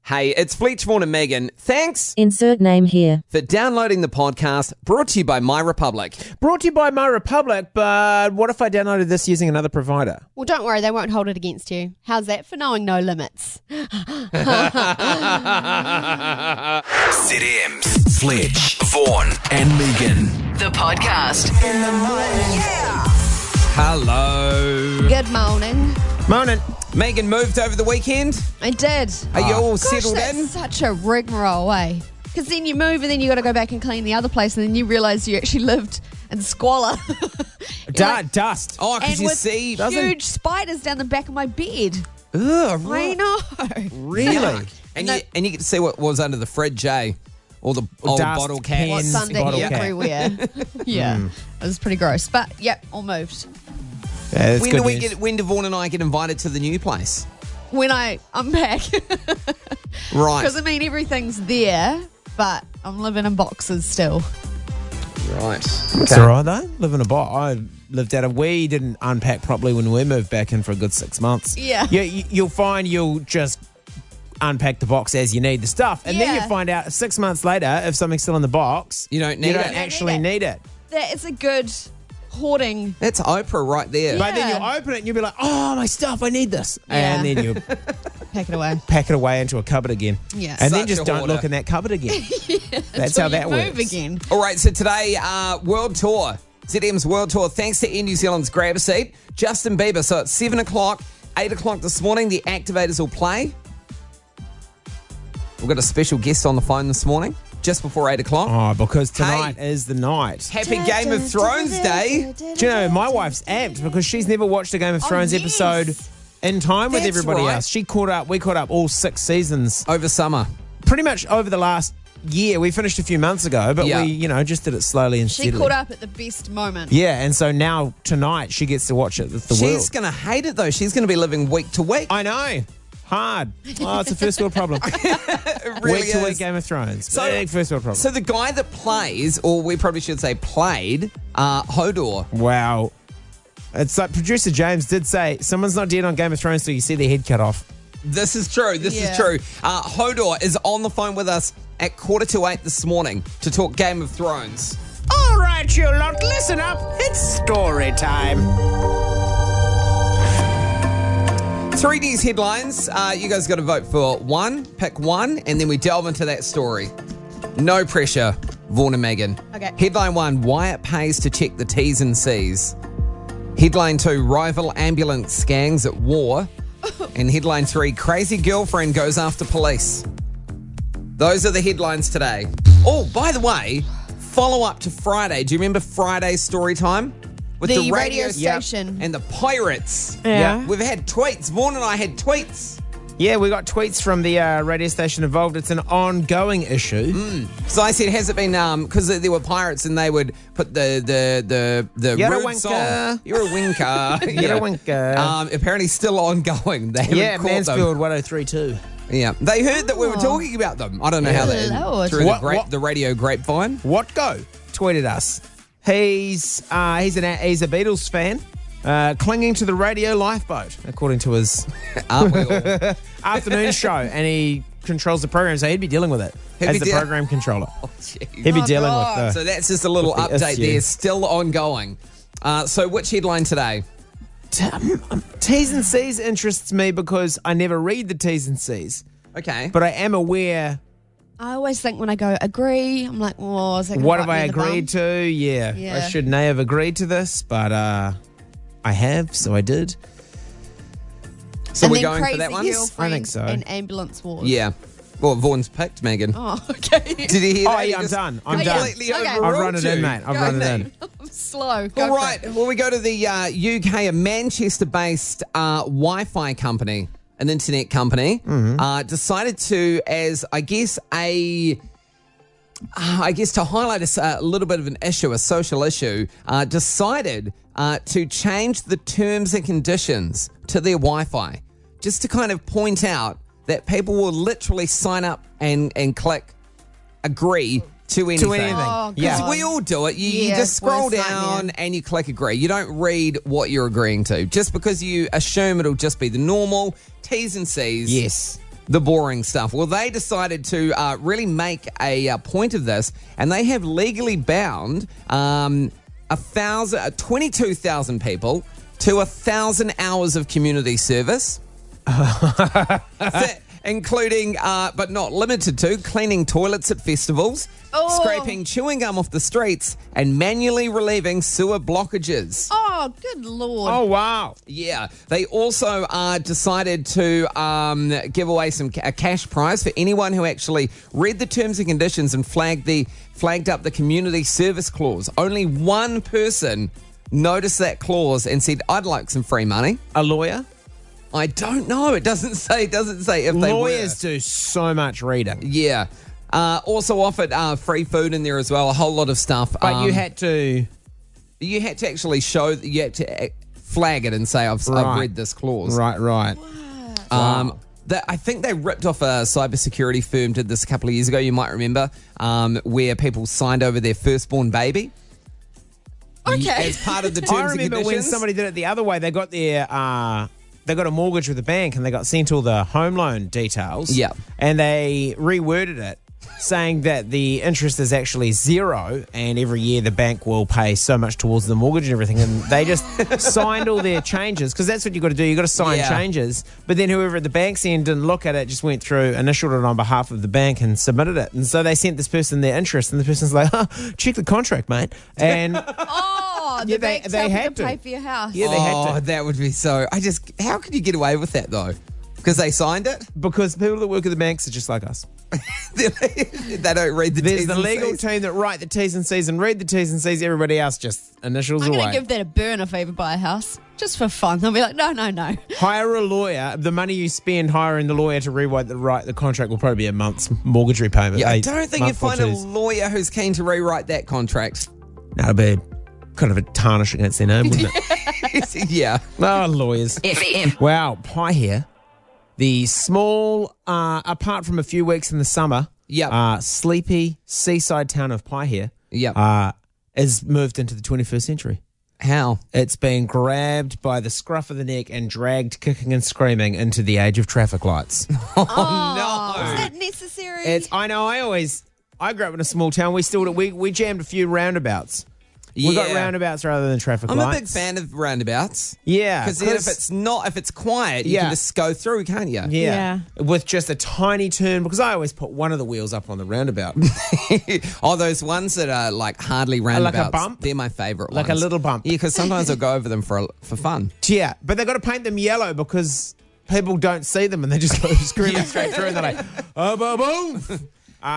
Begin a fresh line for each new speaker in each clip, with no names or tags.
Hey, it's Fleetch, Vaughan and Megan. Thanks
Insert name here.
for downloading the podcast, brought to you by My Republic.
Brought to you by My Republic, but what if I downloaded this using another provider?
Well, don't worry, they won't hold it against you. How's that for knowing no limits?
ZM's Fletch, Vaughan, and Megan.
The podcast.
Hello.
Good morning.
Morning.
Megan moved over the weekend.
I did.
Are you all
Gosh,
settled
that's
in?
such a rigmarole, eh? Because then you move and then you got to go back and clean the other place, and then you realise you actually lived in squalor.
Dust.
Oh, because
and
you
with
see.
huge spiders down the back of my bed.
Ugh,
I know.
Really?
And you get to see what was under the fridge, eh? All the old
Dust,
bottle cans.
What's
pens,
under
bottle cap.
everywhere. Yeah. It was pretty gross. But, yep, all moved.
Yeah, that's
When
good
do we
news.
when do Vaughan and I get invited to the new place?
When I unpack.
Right.
Because, I mean, everything's there, but I'm living in boxes still.
Right.
It's all right, though. Live in a box. I lived out of. We didn't unpack properly when we moved back in for a good 6 months.
Yeah.
You'll find you'll just unpack the box as you need the stuff. And then
Yeah.
you find out 6 months later, if something's still in the box,
You don't need
you don't
it.
actually need it.
That is a good hoarding.
That's Oprah right there.
But then
Yeah.
you'll open it and you'll be like, oh, my stuff, I need this.
Yeah.
And then you
Pack it away.
pack it away into a cupboard again.
Yeah.
And then
Such
just
a
don't
hoarder.
look in that cupboard again. That's how
Till
that
you
works.
move again.
All right, so today, World Tour. ZM's World Tour. Thanks to Air New Zealand's Grab a Seat. Justin Bieber. So it's 7 o'clock, 8 o'clock this morning. The activators will play. We've got a special guest on the phone this morning, just before 8 o'clock.
Oh, because tonight is the night.
Happy Game of Thrones Day.
Do you know, my wife's amped because she's never watched a Game of Thrones
yes.
episode in time with
That's
everybody
right.
else. We caught up all 6 seasons.
Over summer.
Pretty much over the last year. We finished a few months ago, but
Yeah.
we, just did it slowly and
She
steadily.
caught up at the best moment.
Yeah, and so now tonight she gets to watch it with the
She's
world.
going to hate it, though. She's going to be living week to week.
I know. Hard. Oh, it's a first world problem.
It really
Week to week
is.
Game of Thrones.
So-
Big first world problem.
So the guy that plays, or we probably should say played, Hodor.
Wow. It's like producer James did say, someone's not dead on Game of Thrones till you see their head cut off.
This is true. This is
Yeah.
true. Hodor is on the phone with us at 7:45 this morning to talk Game of Thrones.
All right, you lot, listen up. It's story time.
3 news headlines. You guys got to vote for one, pick one, and then we delve into that story. No pressure, Vaughan and Megan.
Okay.
Headline 1, Wyatt pays to check the T's and C's. Headline 2, rival ambulance gangs at war. And headline 3, crazy girlfriend goes after police. Those are the headlines today. Oh, by the way, follow up to Friday. Do you remember Friday's story time? With
The radio station.
and the pirates.
Yeah.
We've had tweets. Vaughan and I had tweets.
Yeah, we got tweets from the radio station involved. It's an ongoing issue.
So I said, has it been, because there were pirates and they would put the
You're a
rude
winker.
song. You're a winker.
You're a winker.
Apparently still ongoing. They haven't
Yeah,
caught them.
Mansfield 1032.
Yeah. They heard that we were talking about them. I don't know how they
Lord.
through
What-
the radio grapevine.
What go? Tweeted us. He's a Beatles fan, clinging to the radio lifeboat, according to his
Aren't we all?
afternoon show, and he controls the program, so he'd be dealing with it
He'd
as
be
the
deal-
program controller.
Jeez.
He'd be dealing
God.
with
So that's just a little
With the
update
issue.
there. Still ongoing. So which headline today?
T's and C's interests me because I never read the T's and C's,
Okay.
but I am aware.
I always think when I go agree, I'm like, oh, is that gonna
What
bite
have
me
I
in the bum?
agreed to? Yeah, I
Yeah.
shouldn't have agreed to this, but I have, so I did.
So
And
we're
then
going for
crazy
that one?
girlfriend
I think so.
And ambulance wars.
Yeah. Well, Vaughan's picked, Megan.
Oh, okay.
Did you hear
Oh,
that? He
yeah, I'm
just
done. I'm
done.
completely
Okay.
I've
overruled
run it
you.
in, mate. I've
Go
run it
mate.
in.
I'm slow. Go
All
for
right.
it.
Well, we go to the UK, a Manchester-based Wi-Fi company, an internet company, decided to, as I guess to highlight a little bit of an issue, a social issue, decided to change the terms and conditions to their Wi-Fi, just to kind of point out that people will literally sign up and click agree to anything.
Oh,
Yeah.
God.
We all do it. You
Yeah,
just scroll
worst
down
nightmare.
and you click agree. You don't read what you're agreeing to. Just because you assume it'll just be the normal T's and C's.
Yes.
The boring stuff. Well, they decided to really make a point of this, and they have legally bound 22,000 people to 1,000 hours of community service. Including, but not limited to, cleaning toilets at festivals, scraping chewing gum off the streets, and manually relieving sewer blockages.
Oh, good Lord.
Oh, wow.
Yeah. They also decided to give away a cash prize for anyone who actually read the terms and conditions and flagged up the community service clause. Only one person noticed that clause and said, I'd like some free money.
A lawyer?
I don't know. It doesn't say if they were.
Lawyers do so much reading.
Yeah. Also offered free food in there as well. A whole lot of stuff.
But you had to
actually you had to flag it and say, I've read this clause.
Right. Wow.
I think they ripped off a cybersecurity firm, did this a couple of years ago, you might remember, where people signed over their firstborn baby.
Okay.
As part of the terms
I
and
remember
conditions.
when somebody did it the other way. They got they got a mortgage with the bank and they got sent all the home loan details.
Yeah.
And they reworded it saying that the interest is actually zero and every year the bank will pay so much towards the mortgage and everything. And they just signed all their changes because that's what you got to do. You got to sign changes. But then whoever at the bank's end didn't look at it, just went through, initialed it on behalf of the bank and submitted it. And so they sent this person their interest and the person's like, check the contract, mate. And
The bank's
they
helping
had
to
to
pay for your house.
Yeah, they had to.
That would be so. How could you get away with that though? Because they signed it?
Because people that work at the banks are just like us.
They don't read the
There's
T's
the
and
legal
C's.
team that write the T's and C's and read the T's and C's. Everybody else just initials
I'm going
away.
to give that a burn if I ever buy a house. Just for fun. They'll be like, no.
Hire a lawyer. The money you spend hiring the lawyer to rewrite the contract will probably be a month's mortgage repayment.
Yeah, I don't think you'd find a
two's.
lawyer who's keen to rewrite that contract.
No, it'd be kind of a tarnish against their name, wouldn't it?
Yeah.
Oh, lawyers.
FM.
Wow, Pie here. The small, apart from a few weeks in the summer, sleepy seaside town of Pie here has moved into the 21st century.
How?
It's been grabbed by the scruff of the neck and dragged kicking and screaming into the age of traffic lights.
Oh, is that necessary?
I grew up in a small town. We jammed a few roundabouts. We got roundabouts rather than traffic
I'm
lights.
a big fan of roundabouts.
Yeah.
Because then if it's quiet, you can just go through, can't you?
Yeah. With just a tiny turn, because I always put one of the wheels up on the roundabout.
Oh, those ones that are like hardly roundabouts.
Like a bump?
They're my favourite
Like
ones.
a little bump.
Yeah, because sometimes I'll go over them for fun.
Yeah, but they've got to paint them yellow because people don't see them and they just go screaming straight through and they're like, oh, boom.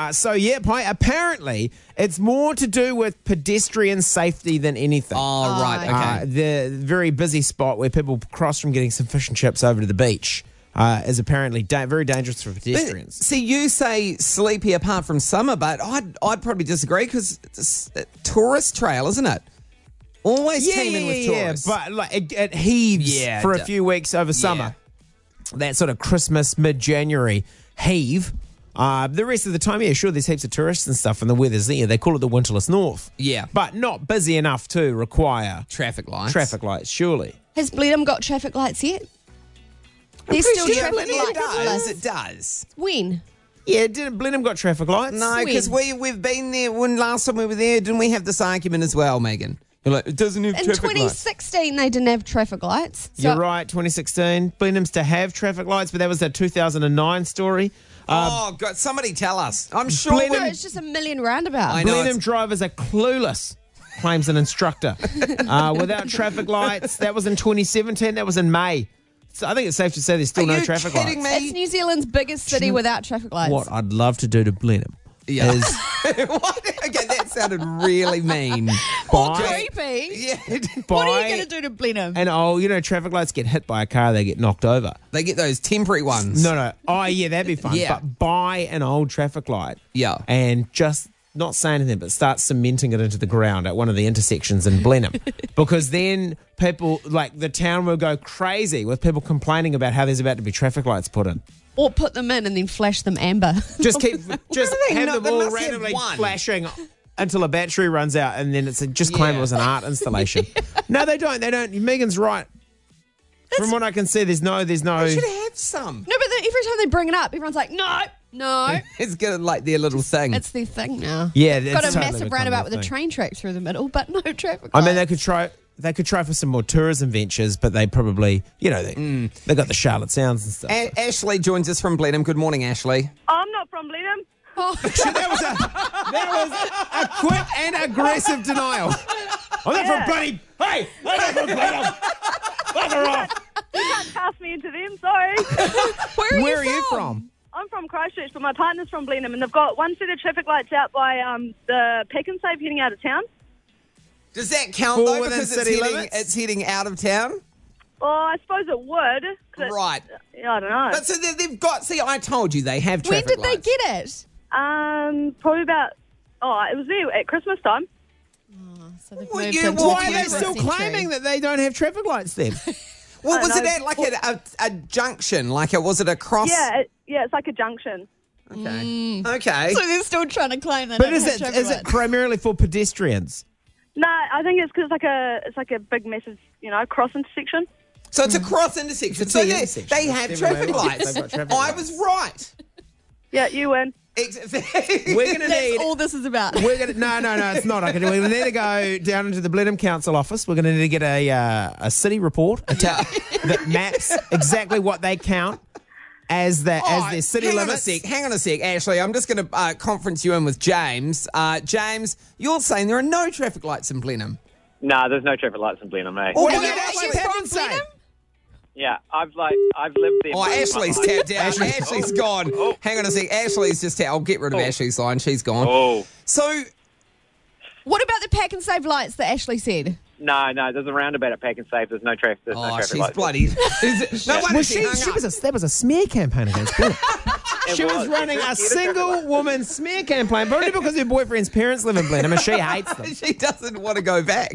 Apparently it's more to do with pedestrian safety than anything.
Oh, right. Okay.
The very busy spot where people cross from getting some fish and chips over to the beach is apparently very dangerous for pedestrians.
See, you say sleepy apart from summer, but I'd probably disagree because it's a tourist trail, isn't it? Always teeming with tourists.
But like it heaves for a few weeks over summer. That sort of Christmas, mid-January heave. The rest of the time, sure, there's heaps of tourists and stuff, and the weather's there. They call it the winterless north.
Yeah.
But not busy enough to require
Traffic lights.
surely.
Has Blenheim got traffic lights yet? There's still
sure
traffic
Blenheim
lights.
does.
It does.
When?
Yeah, didn't Blenheim got traffic lights?
No, because we've been there. When last time we were there, didn't we have this argument as well, Megan? You're like, it doesn't have
In
traffic lights.
2016, they didn't have traffic lights. So
You're right, 2016. Blenheim's to have traffic lights, but that was a 2009 story.
Oh, God, somebody tell us. I'm sure.
No, it's just a million roundabouts.
I know.
Blenheim drivers are clueless, claims an instructor. Without traffic lights, that was in 2017. That was in May. So I think it's safe to say there's still
Are
no
you
traffic
kidding
lights.
me?
It's New Zealand's biggest city without traffic lights.
What I'd love to do to Blenheim is
What? Okay, that sounded really mean.
Creepy.
Yeah,
What are
buy
you going to do to Blenheim?
and traffic lights get hit by a car, they get knocked over.
they get those temporary ones.
No. Oh, yeah, that'd be fun.
Yeah.
But buy an old traffic light.
Yeah.
And just not say anything, but start cementing it into the ground at one of the intersections in Blenheim. Because then people, like the town will go crazy with people complaining about how there's about to be traffic lights put in.
Or put them in and then flash them amber.
Just
do they
have
know?
them
They
all
must have
randomly
one.
flashing until a battery runs out, and then just claim it was an art installation. No, they don't. Megan's right. From what I can see, there's no.
They should have some.
No, but then every time they bring it up, everyone's like, no.
It's good, like their little thing.
It's their thing now.
Yeah, it's
Got a
totally
massive
become
roundabout
their
with a
thing.
train track through the middle, but no traffic
I mean,
lights.
they could try for some more tourism ventures, but they probably, they got the Charlotte Sounds and stuff.
Ashley joins us from Blenheim. Good morning, Ashley.
I'm not from Blenheim.
That was a quick and aggressive denial. I'm not from bloody. Hey, I'm not from Blenheim. Bugger off.
You can't cast me into them, sorry.
Where are you from?
I'm from Christchurch, but my partner's from Blenheim, and they've got one set of traffic lights out by the Pack and Save heading out of town.
Does that count,
Fall
though,
within
because
city limits?
it's heading out of town?
Well, I suppose it would. 'Cause it-
Right.
I don't know.
But so they've got, see, I told you they have
When
traffic
did they
lights.
get it?
Probably about, it was there at Christmas time.
So they've
Well,
moved
yeah,
into
Why
the
are they
21st
still
century.
claiming that they don't have traffic lights then?
Well,
I
was
don't
it
know.
at like a junction? Like, was it a cross?
Yeah, it's like a junction.
Okay. Okay.
So they're still trying to claim that.
But is it primarily for pedestrians?
No, I think it's because it's like a big, massive, cross intersection.
So it's a cross intersection.
It's a
So
big
they
intersection.
have
That's
traffic
everywhere else.
lights.
They've got traffic
I
lights.
was right.
Yeah, you win.
We're going to
That's
need.
all this is about.
We're gonna no, it's not. Okay, we're gonna need to go down into the Blenheim Council office. We're gonna need to get a city report that maps exactly what they count as their city limits.
Hang on a sec, Ashley. I'm just going to conference you in with James. James, you're saying there are no traffic lights in Blenheim.
Nah, there's no traffic lights in Blenheim, mate.
Oh,
What
well,
did
that's
Ashley
from
Patton say?
Blenheim?
Yeah, I've lived there.
Oh, Ashley's tapped out. Ashley's gone.
Oh.
Hang on a sec. Ashley's just I'll get rid of Ashley's line. She's gone.
Oh,
So,
What about the Pack and Save lights that Ashley said?
no, there's a roundabout at Pack and Save. There's no traffic. There's no traffic
she's
lights.
bloody. No wonder
Well,
she hung up.
that was a smear campaign against Blenheim. She was
was.
running a
Get a
single woman smear campaign, but only because her boyfriend's parents live in Blenheim and she hates them.
She doesn't want to go back.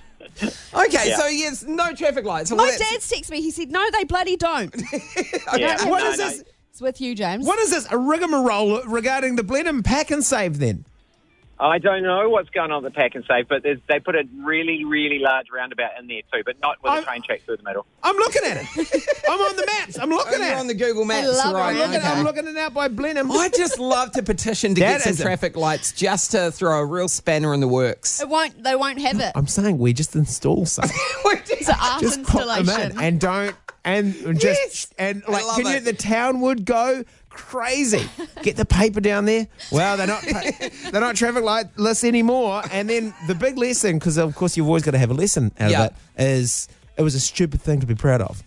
Okay,
Yeah.
so yes, no traffic lights.
My dad's texted me. He said, no, they bloody don't.
Yeah,
What
no,
is
no.
this?
It's with you, James.
What is this? A rigmarole regarding the Blenheim Pack and Save then?
I don't know what's going on at the Pack and Save, but they put a really, really large roundabout in there too, but not with a train track through the middle.
I'm looking at it. I'm on the maps. I'm looking
You're
at
on
it.
the Google Maps,
love it.
right?
I'm looking it out by Blenheim.
I just love to petition to
That
get some
is a-
traffic lights just to throw a real spanner in the works.
They won't have it.
I'm saying we just install some.
It's an art
Just put them
installation.
in and don't and just
Yes,
and
I
like
love
can you
it.
the town would go crazy. Get the paper down there. Well, they're not traffic lights anymore. And then the big lesson, because of course you've always got to have a lesson out
Yeah.
of it, is it was a stupid thing to be proud of.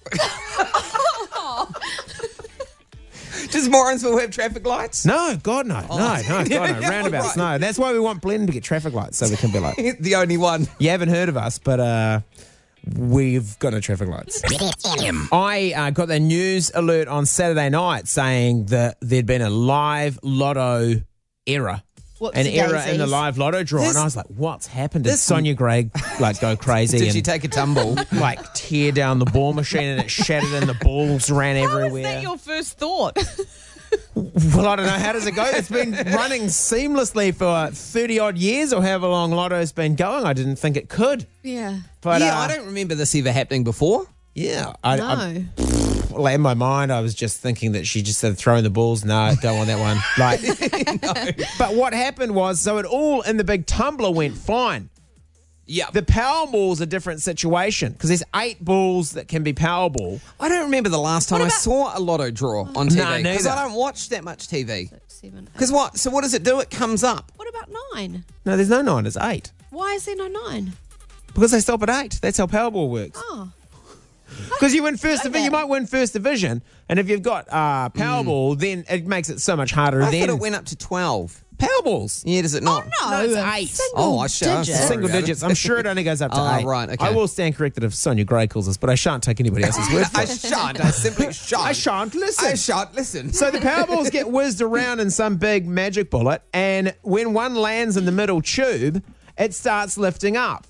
Does Morrinsville have traffic lights?
No, God no, God no, roundabouts.
Right.
No, that's why we want Blenheim to get traffic lights so we can be like,
The only one.
you haven't heard of us, but we've got no traffic lights. I got the news alert on Saturday night saying that there'd been a live lotto error. An error in the
Whoopsie-daisies.
live lotto draw,
This-
and I was like, "What's happened?" Did
this-
Sonia Gregg go crazy
Did she
and
take a tumble?
tear down the ball machine and it shattered and the balls ran
How
everywhere?
was that your first thought?
Well, I don't know. How does it go? It's been running seamlessly for 30 odd years or however long Lotto's been going. I didn't think it could.
Yeah.
But
I don't remember this ever happening before.
Yeah,
No.
well, in my mind, I was just thinking that she just said throwing the balls. No, don't want that one. Like, But what happened was, so it all in the big tumbler went fine.
Yeah.
The Powerball's a different situation because there's 8 balls that can be Powerball.
I don't remember the last time I saw a lotto draw on
No,
TV because
neither.
I don't watch that much TV.
7, 8.
Because what? So what does it do? It comes up.
What about 9?
No, there's no 9. It's 8
Why is there no 9?
because they stop at 8. That's how Powerball works.
Oh.
Because you win first division, you might win first division, and if you've got Powerball, then it makes it so much harder.
I
then
thought it went up to 12.
Powerballs.
Yeah, does it not?
No,
it's 8.
Single
Oh, I should- I'm
digits.
sorry.
Single
about it.
digits. I'm sure it only goes up to
Oh,
8.
right, okay.
I will stand corrected if Sonia Gray calls us, but I shan't take anybody else's word for
I
it.
shan't. I simply shan't.
I shan't listen.
I shan't listen.
So the Powerballs get whizzed around in some big magic bullet, and when one lands in the middle tube, it starts lifting up.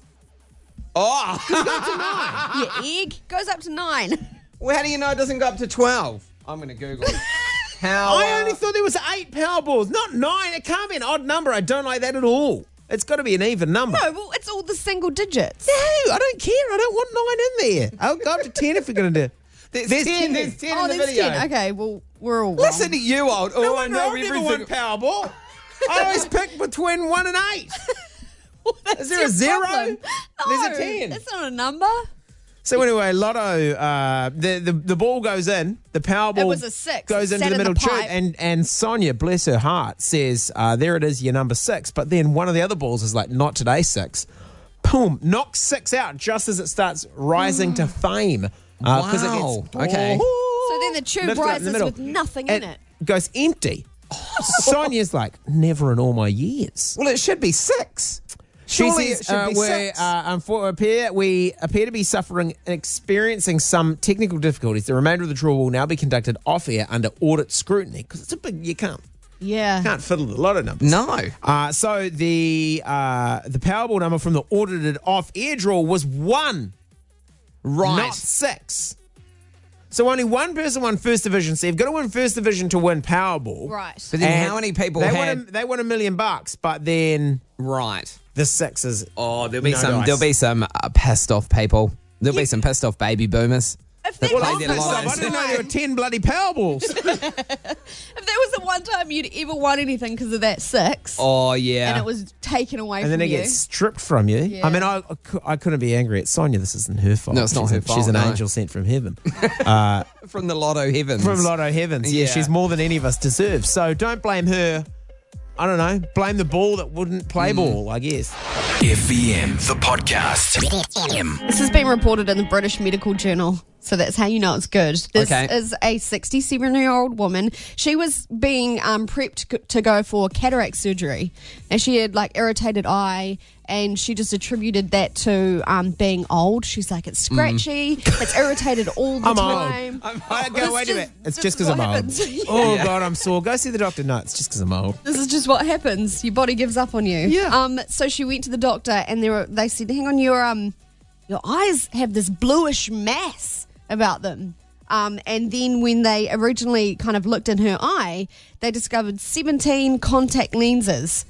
Oh,
Your egg goes up to 9.
well, how do you know it doesn't go up to 12? I'm going to Google it. How?
I only thought there was 8 Powerballs, not 9. It can't be an odd number. I don't like that at all. It's got to be an even number.
No, well, it's all the single digits.
No, I don't care. I don't want 9 in there. I'll go up to 10 if we're going to do. There's 10. There's 10
Oh,
in the
there's
video.
10. Okay, well, we're all
Listen
wrong.
to you, old.
No,
Oh, I know
I've never
everything.
won Powerball. I always pick between 1 and 8.
That's
Is there a
your
0?
problem.
There's a
No,
10.
That's not a number.
So anyway, Lotto, the ball goes in. The Powerball
It was a 6.
goes
It
into
sat
the
in
middle
the
tube.
pipe.
And Sonia, bless her heart, says, there it is, your number 6. But then one of the other balls is like, not today, 6. Boom, knocks 6 out just as it starts rising to fame. 'Cause
Wow.
it gets,
Okay.
So then the tube
lifted up in
rises
the middle.
with nothing in it.
Goes empty. Sonia's like, never in all my years.
Well, it should be 6.
She
Surely
says,
it should be 6.
we appear to be suffering and experiencing some technical difficulties. The remainder of the draw will now be conducted off air under audit scrutiny because it's a big. You can't
Yeah.
fiddle with a lot of numbers.
No.
So the Powerball number from the audited off air draw was 1,
Right.
not 6. So only one person won First Division. So you've got to win First Division to win Powerball.
Right.
But then
And
how many people
they
had...
won $1 million, but then
Right.
the 6 is
Oh, there'll be
no
some.
dice.
There'll be some pissed off people. There'll be some pissed off baby boomers.
If
That
that,
played
was
their
the
lottos.
I didn't know there were 10 bloody Powerballs.
if that was the one time you'd ever won anything because of that 6,
Oh yeah.
and it was taken away
And
from
then it
you.
gets stripped from you.
Yeah.
I mean, I couldn't be angry at Sonia. This isn't her fault.
No, it's not
She's
her
a-
fault,
She's an
no.
angel sent from heaven.
From the Lotto heavens.
From Lotto Heavens. Yeah,
Yeah.
she's more than any of us deserve. So don't blame her. I don't know. Blame the ball that wouldn't play ball, I guess.
FVM, the podcast.
This has been reported in the British Medical Journal, so that's how you know it's good. This
Okay.
is a 67-year-old woman. She was being prepped to go for cataract surgery, and she had like irritated eye, and she just attributed that to being old. She's like, it's scratchy, it's irritated all the
I'm
time.
old. I go,
This
wait a
just-
minute. It's
this
just
is
because I'm
what
old.
happens.
Oh, God, I'm sore. Go see the doctor. No, it's just because I'm old.
This is just what happens. Your body gives up on you.
Yeah.
So she went to the doctor, and they said, "Hang on, your eyes have this bluish mass about them." And then when they originally kind of looked in her eye, they discovered 17 contact lenses.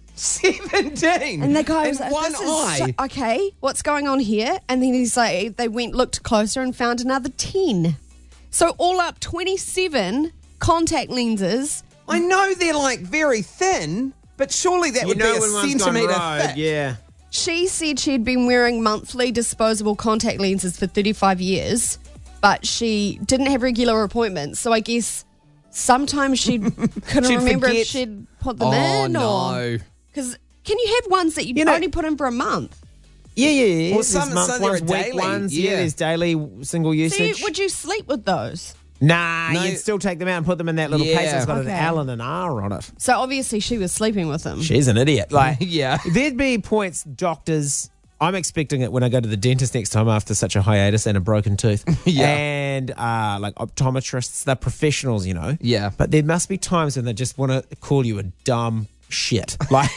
17.
And the guy
in
was like,
one
"This is
eye.
okay, what's going on here?" And then he's like, they looked closer and found another 10. So all up, 27 contact lenses.
I know they're like very thin, but surely that would be a
when one's gone
centimetre
rogue,
thick.
yeah.
She said she'd been wearing monthly disposable contact lenses for 35 years, but she didn't have regular appointments. So I guess sometimes she couldn't
She'd
remember
forget.
if she'd put them
Oh,
in
no.
Because can you have ones that you,
know-
only put in for a month?
Yeah.
Well,
There's
some
month
there
ones,
are
week
daily,
ones.
yeah.
There's daily single
So
usage.
would you sleep with those?
Nah,
No.
you'd still take them out and put them in that little
Yeah.
case that's got
Okay.
an L and an R on it.
So obviously she was sleeping with them.
She's an idiot. Like,
Yeah.
There'd be points, doctors. I'm expecting it when I go to the dentist next time after such a hiatus and a broken tooth.
Yeah.
And like optometrists, they're professionals, you know.
Yeah.
But there must be times when they just want to call you a dumb shit. Like,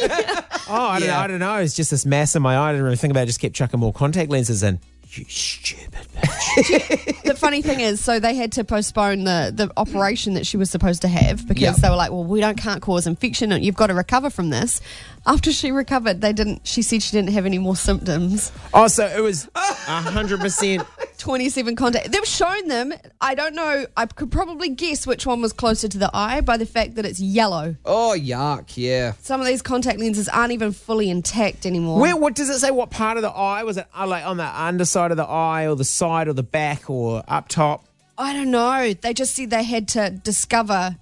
I don't know. It's just this mass in my eye. I didn't really think about it. I just kept chucking more contact lenses in. You stupid bitch.
The funny thing is, so they had to postpone the operation that she was supposed to have because
Yep.
they were like, well, we can't cause infection and you've got to recover from this. After she recovered, she said she didn't have any more symptoms.
Oh, so it was 100%.
27 contact. They've shown them. I don't know. I could probably guess which one was closer to the eye by the fact that it's yellow.
Oh, yuck, yeah.
Some of these contact lenses aren't even fully intact anymore.
What does it say? What part of the eye? Was it like on the underside of the eye or the side or the back or up top?
I don't know. They just said they had to discover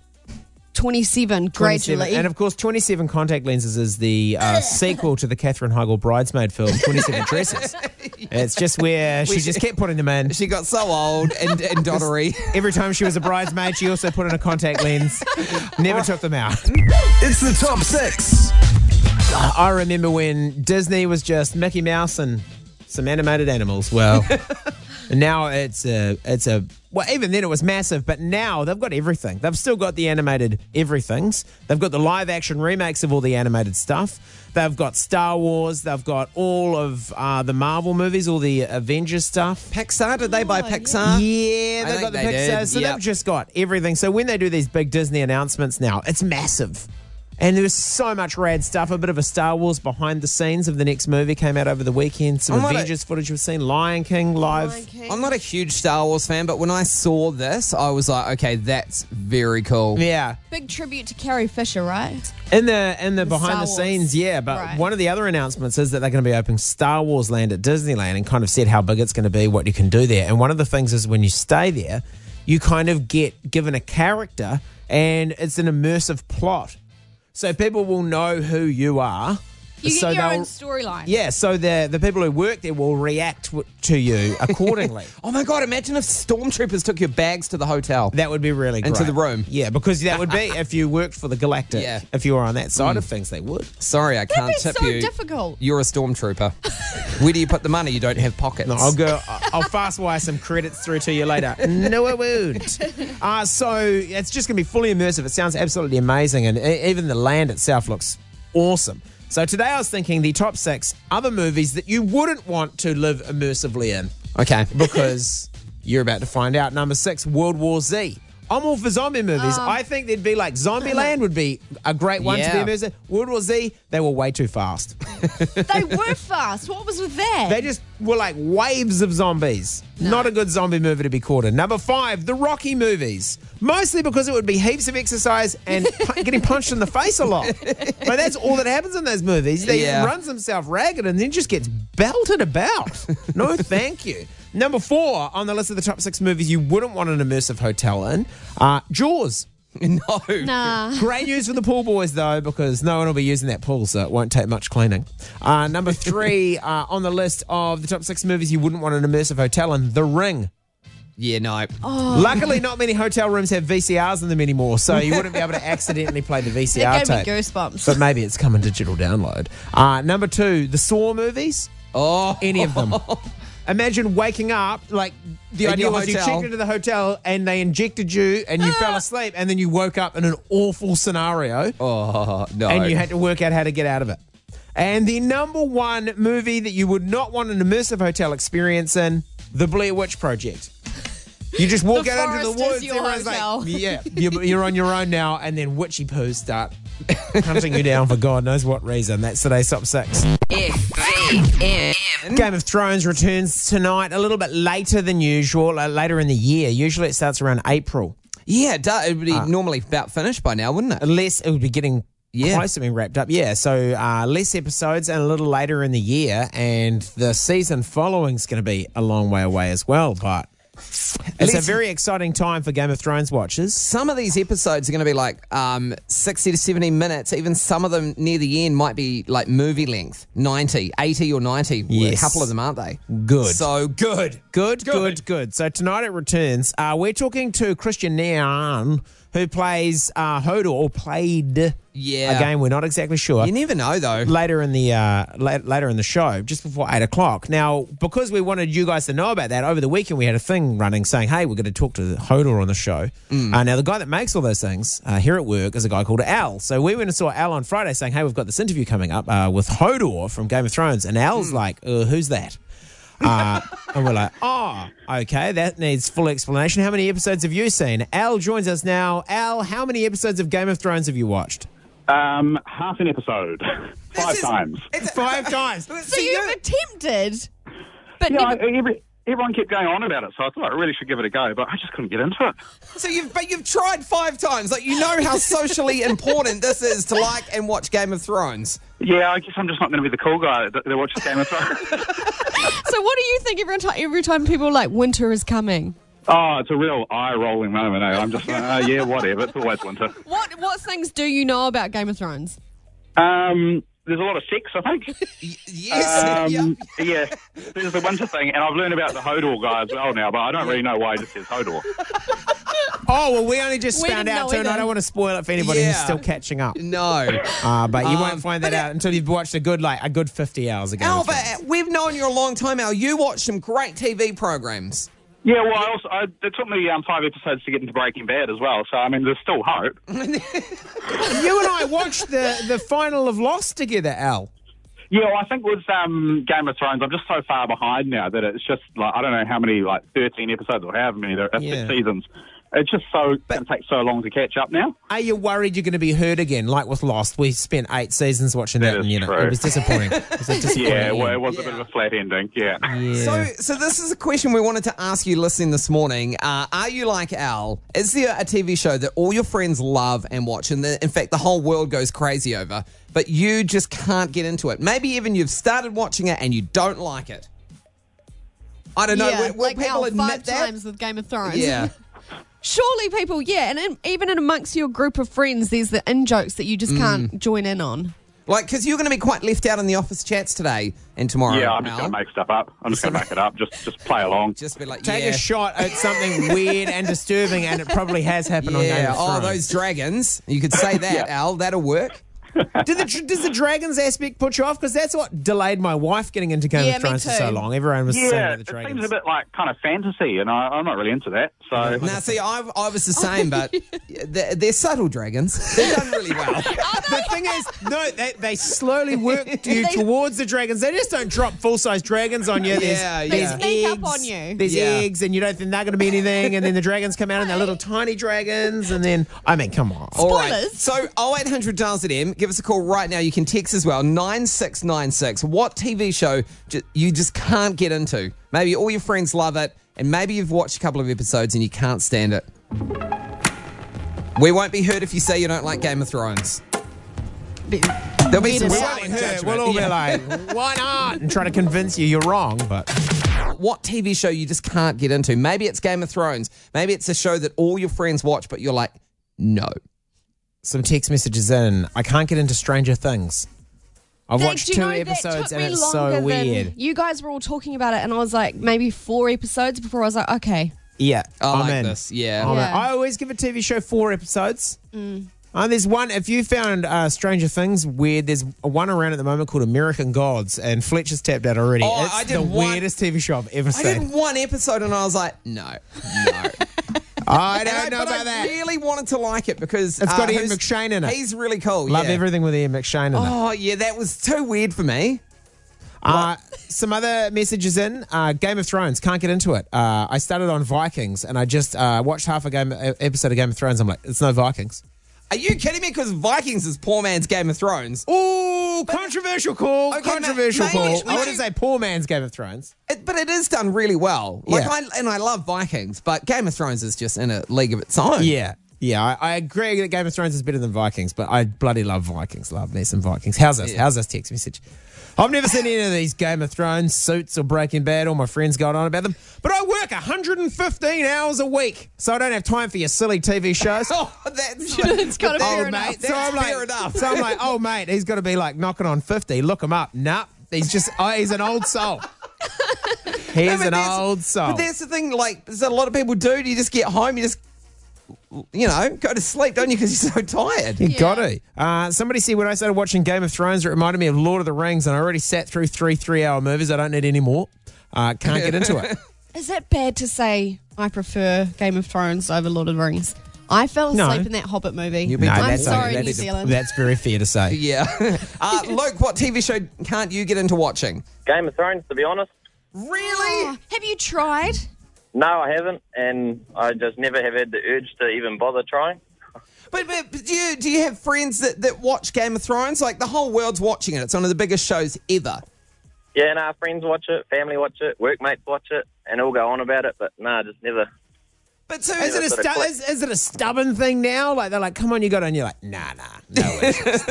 27 gradually.
27. And of course, 27 Contact Lenses is the sequel to the Katherine Heigl bridesmaid film, 27 Dresses. It's just where she just kept putting them in.
She got so old and dottery.
Every time she was a bridesmaid, she also put in a contact lens. Never took them out.
It's the top 6.
I remember when Disney was just Mickey Mouse and some animated animals. Well, now it's a well, even then it was massive, but now they've got everything. They've still got the animated everythings. They've got the live action remakes of all the animated stuff. They've got Star Wars. They've got all of the Marvel movies, all the Avengers stuff.
Pixar, did they buy Pixar?
Yeah,
I
they've got the
think they
Pixar.
did,
So
yep.
they've just got everything. So when they do these big Disney announcements now, it's massive. And there was so much rad stuff. A bit of a Star Wars behind the scenes of the next movie came out over the weekend. Some Avengers footage we've seen. Lion King live.
I'm not a huge Star Wars fan, but when I saw this, I was like, okay, that's very cool.
Yeah.
Big tribute to Carrie Fisher, right?
In the behind the
Star
scenes,
Wars.
yeah. But
Right.
one of the other announcements is that they're going to be opening Star Wars Land at Disneyland and kind of said how big it's going to be, what you can do there. And one of the things is when you stay there, you kind of get given a character and it's an immersive plot. So people will know who you are.
You
so
get your
they'll-
own storyline.
Yeah, so the people who work there will react to you accordingly.
Oh my God, imagine if stormtroopers took your bags to the hotel.
That would be really great.
Into the room.
Yeah, because that would be if you worked for the Galactic.
Yeah.
If you were on that side of things, they would.
Sorry, I can't
be
tip
so
you.
difficult.
You're a stormtrooper. Where do you put the money? You don't have pockets.
No, I'll fast wire some credits through to you later. No, I won't. So it's just going to be fully immersive. It sounds absolutely amazing, and even the land itself looks awesome. So today I was thinking the top 6 other movies that you wouldn't want to live immersively in,
Okay.
because you're about to find out. Number 6, World War Z. I'm all for zombie movies. I think there'd be like Zombieland would be a great one
Yeah.
to be immersive. World War Z, they were way too fast.
They were fast. What was with that?
They just were like waves of zombies. Not a good zombie movie to be caught in. Number 5, the Rocky movies. Mostly because it would be heaps of exercise and getting punched in the face a lot. But that's all that happens in those movies. They runs himself ragged and then just gets belted about. No, thank you. Number 4 on the list of the top 6 movies you wouldn't want an immersive hotel in, Jaws.
No.
Nah.
Great news for the pool boys, though, because no one will be using that pool, so it won't take much cleaning. Number 3 on the list of the top 6 movies you wouldn't want an immersive hotel in, The Ring.
Yeah, no.
Luckily, not many hotel rooms have VCRs in them anymore, so you wouldn't be able to accidentally play the VCR
That gave me
tape.
goosebumps.
But maybe it's coming digital download. Number 2, the Saw movies.
Oh.
Any of them. Imagine waking up, like, the
In
idea
your
was you
hotel.
checked into the hotel and they injected you and you fell asleep and then you woke up in an awful scenario.
Oh, no.
And you had to work out how to get out of it. And the number 1 movie that you would not want an immersive hotel experience in, The Blair Witch Project. You just walk
The
out into the
forest is
woods,
your
everyone's
hotel.
like, yeah, you're on your own now, and then witchy poos start hunting you down for God knows what reason. That's today's top 6.
FVM.
Game of Thrones returns tonight, a little bit later than usual, later in the year. Usually it starts around April.
Yeah, it would be normally about finished by now, wouldn't it?
Unless it would be getting
Yeah.
close to being wrapped up. Yeah, so less episodes and a little later in the year, and the season following is going to be a long way away as well, but it's a very exciting time for Game of Thrones watchers.
Some of these episodes are going to be like 60 to 70 minutes. Even some of them near the end might be like movie length, 90, 80 or 90.
Yes.
A couple of them, aren't they?
Good.
So good.
Good. So tonight it returns. We're talking to Christian Nairn, who plays Hodor, or played.
Yeah.
Again, we're not exactly sure.
You never know, though.
Later in the later in the show, just before 8 o'clock. Now, because we wanted you guys to know about that, over the weekend we had a thing running saying, "Hey, we're going to talk to Hodor on the show." Now, the guy that makes all those things here at work is a guy called Al. So we went and saw Al on Friday, saying, "Hey, we've got this interview coming up with Hodor from Game of Thrones," and Al's like, "Who's that?" And we're like, "Oh, okay, that needs full explanation. How many episodes have you seen?" Al joins us now. Al, how many episodes of Game of Thrones have you watched?
Half an episode. 5 times.
5 times.
So you've attempted, but
Yeah,
never,
everyone kept going on about it, so I thought I really should give it a go, but I just couldn't get into it.
So you've tried 5 times. Like, you know how socially important this is to like and watch Game of Thrones.
Yeah, I guess I'm just not going to be the cool guy that watches Game of Thrones.
So what do you think every time people are like winter is coming?
Oh, it's a real eye-rolling moment. Eh? I'm just like, yeah, whatever. It's always winter.
What things do you know about Game of Thrones?
There's a lot of sex, I think.
Yes.
Yeah, there's the winter thing, and I've learned about the Hodor guy as well now, but I don't really know why he just says Hodor.
Oh, well, we only just
We
found
didn't
out
know
too, and I
either.
don't want to spoil it for anybody who's
Yeah.
still catching up.
No.
But you won't find that
but
out until you've watched a good 50 hours ago.
Al, but we've known you a long time, Al. You watch some great TV programs.
Yeah, well, it took me 5 episodes to get into Breaking Bad as well, so, I mean, there's still hope.
You and I watched the final of Lost together, Al.
Yeah, well, I think with Game of Thrones, I'm just so far behind now that it's just, like, I don't know how many, 13 episodes or however many there are, 6 seasons. It's just going to take so long to catch up now.
Are you worried you're going to be hurt again, like with Lost? We spent 8 seasons watching that, and
true.
it was disappointing. It was a disappointing
Yeah, well,
end.
it was a bit of a flat ending, yeah.
So this is a question we wanted to ask you listening this morning. Are you like Al? Is there a TV show that all your friends love and watch, and in fact the whole world goes crazy over, but you just can't get into it? Maybe even you've started watching it and you don't like it. I don't know.
Yeah,
Will
like
people
now,
admit
5
that?
times with Game of Thrones.
Yeah.
Surely people, and even in amongst your group of friends, there's the in-jokes that you just can't join in on.
Like, because you're going to be quite left out in the office chats today and tomorrow.
Yeah, I'm just
Al.
going to make stuff up. I'm just going to make it up. Just play along.
Just be like,
Take
yeah.
a shot at something weird and disturbing, and it probably has happened on Game
Yeah,
of Thrones.
those dragons. You could say that, Al. That'll work.
Does the dragons aspect put you off? Because that's what delayed my wife getting into Game
Yeah,
of
me
Thrones for
too.
so long. Everyone was saying
Yeah,
about the
it
dragons.
seems a bit like kind of fantasy, and I'm not really into that. So
Now, see, I was the same, but they're subtle dragons. They're done really well.
The thing is, they slowly work you towards the dragons. They just don't drop full-size dragons on you.
Yeah,
There's
yeah.
They sneak up
eggs,
on you.
There's
Yeah.
eggs, and you don't think they're going to be anything, and then the dragons come out, and they're little tiny dragons, and then, I mean, come on.
All right.
Spoilers.
So 0800 Dials at M. Give us a call right now. You can text as well. 9696. What TV show you just can't get into? Maybe all your friends love it, and maybe you've watched a couple of episodes and you can't stand it. We won't be hurt if you say you don't like Game of Thrones. There'll be some
We
silent
won't
judgment.
We'll all be
Yeah.
like, why not? And try to convince you're wrong, but...
What TV show you just can't get into? Maybe it's Game of Thrones. Maybe it's a show that all your friends watch, but you're like, no.
Some text messages in. I can't get into Stranger Things. I've
Dave,
watched
do you
2
know that
episodes
took
and
me
it's so
longer than-
weird.
You guys were all talking about it, and I was like, maybe 4 episodes before I was like, okay.
Yeah,
I
I'm
like
in.
this, yeah.
I'm in.
Yeah.
I always give a TV show 4 episodes. There's one, if you found Stranger Things weird, there's one around at the moment called American Gods, and Fletcher's tapped out already.
Oh,
It's
I did
the
one-
weirdest TV show I've ever
I
seen.
did one episode and I was like, no.
I don't know
But
about
I
that.
really wanted to like it because
It's got Ian
who's-
McShane in it.
He's really cool.
Love
yeah.
everything with Ian McShane in it.
Oh yeah, that was too weird for me.
Some other messages in. Game of Thrones, can't get into it. I started on Vikings, and I just watched half a episode of Game of Thrones. I'm like, it's no Vikings.
Are you kidding me? Because Vikings is poor man's Game of Thrones.
Ooh, controversial call.
Okay,
Controversial
maybe-
call.
maybe-
I wouldn't say poor man's Game of Thrones.
But it is done really well. Like
Yeah.
I love Vikings, but Game of Thrones is just in a league of its own.
Yeah. Yeah, I agree that Game of Thrones is better than Vikings, but I bloody love Vikings. Love me some Vikings. How's this?
Yeah.
How's this text message? I've never seen any of these Game of Thrones, Suits, or Breaking Bad. All my friends going on about them. But I work 115 hours a week, so I don't have time for your silly TV shows.
Oh, that's
It's gotta be
Oh,
fair enough.
mate. So
That's
I'm like,
fair enough.
So I'm like, oh, mate, he's got to be like knocking on 50. Look him up. Nah, he's an old soul. He's
No, but
an
that's-
old soul.
But that's the thing. Like, there's a lot of people do. You just get home, you just, go to sleep, don't you? Because you're so tired.
You got to. Somebody said when I started watching Game of Thrones, it reminded me of Lord of the Rings, and I already sat through 3 3-hour movies. I don't need any more. Can't get into it.
Is that bad to say I prefer Game of Thrones over Lord of the Rings? I fell
No.
asleep in that Hobbit movie.
You'll be-
I'm
that's
sorry,
okay.
New Zealand.
That's very fair to say.
Yeah. Luke, what TV show can't you get into watching?
Game of Thrones, to be honest.
Really?
Oh, have you tried?
No, I haven't, and I just never have had the urge to even bother trying.
But do you have friends that watch Game of Thrones? Like, the whole world's watching it. It's one of the biggest shows ever.
Yeah, and our friends watch it, family watch it, workmates watch it, and all go on about it, but just never.
But so
Is it a stubborn thing now? Like they're like, come on, you got it, and you're like, nah, no interest.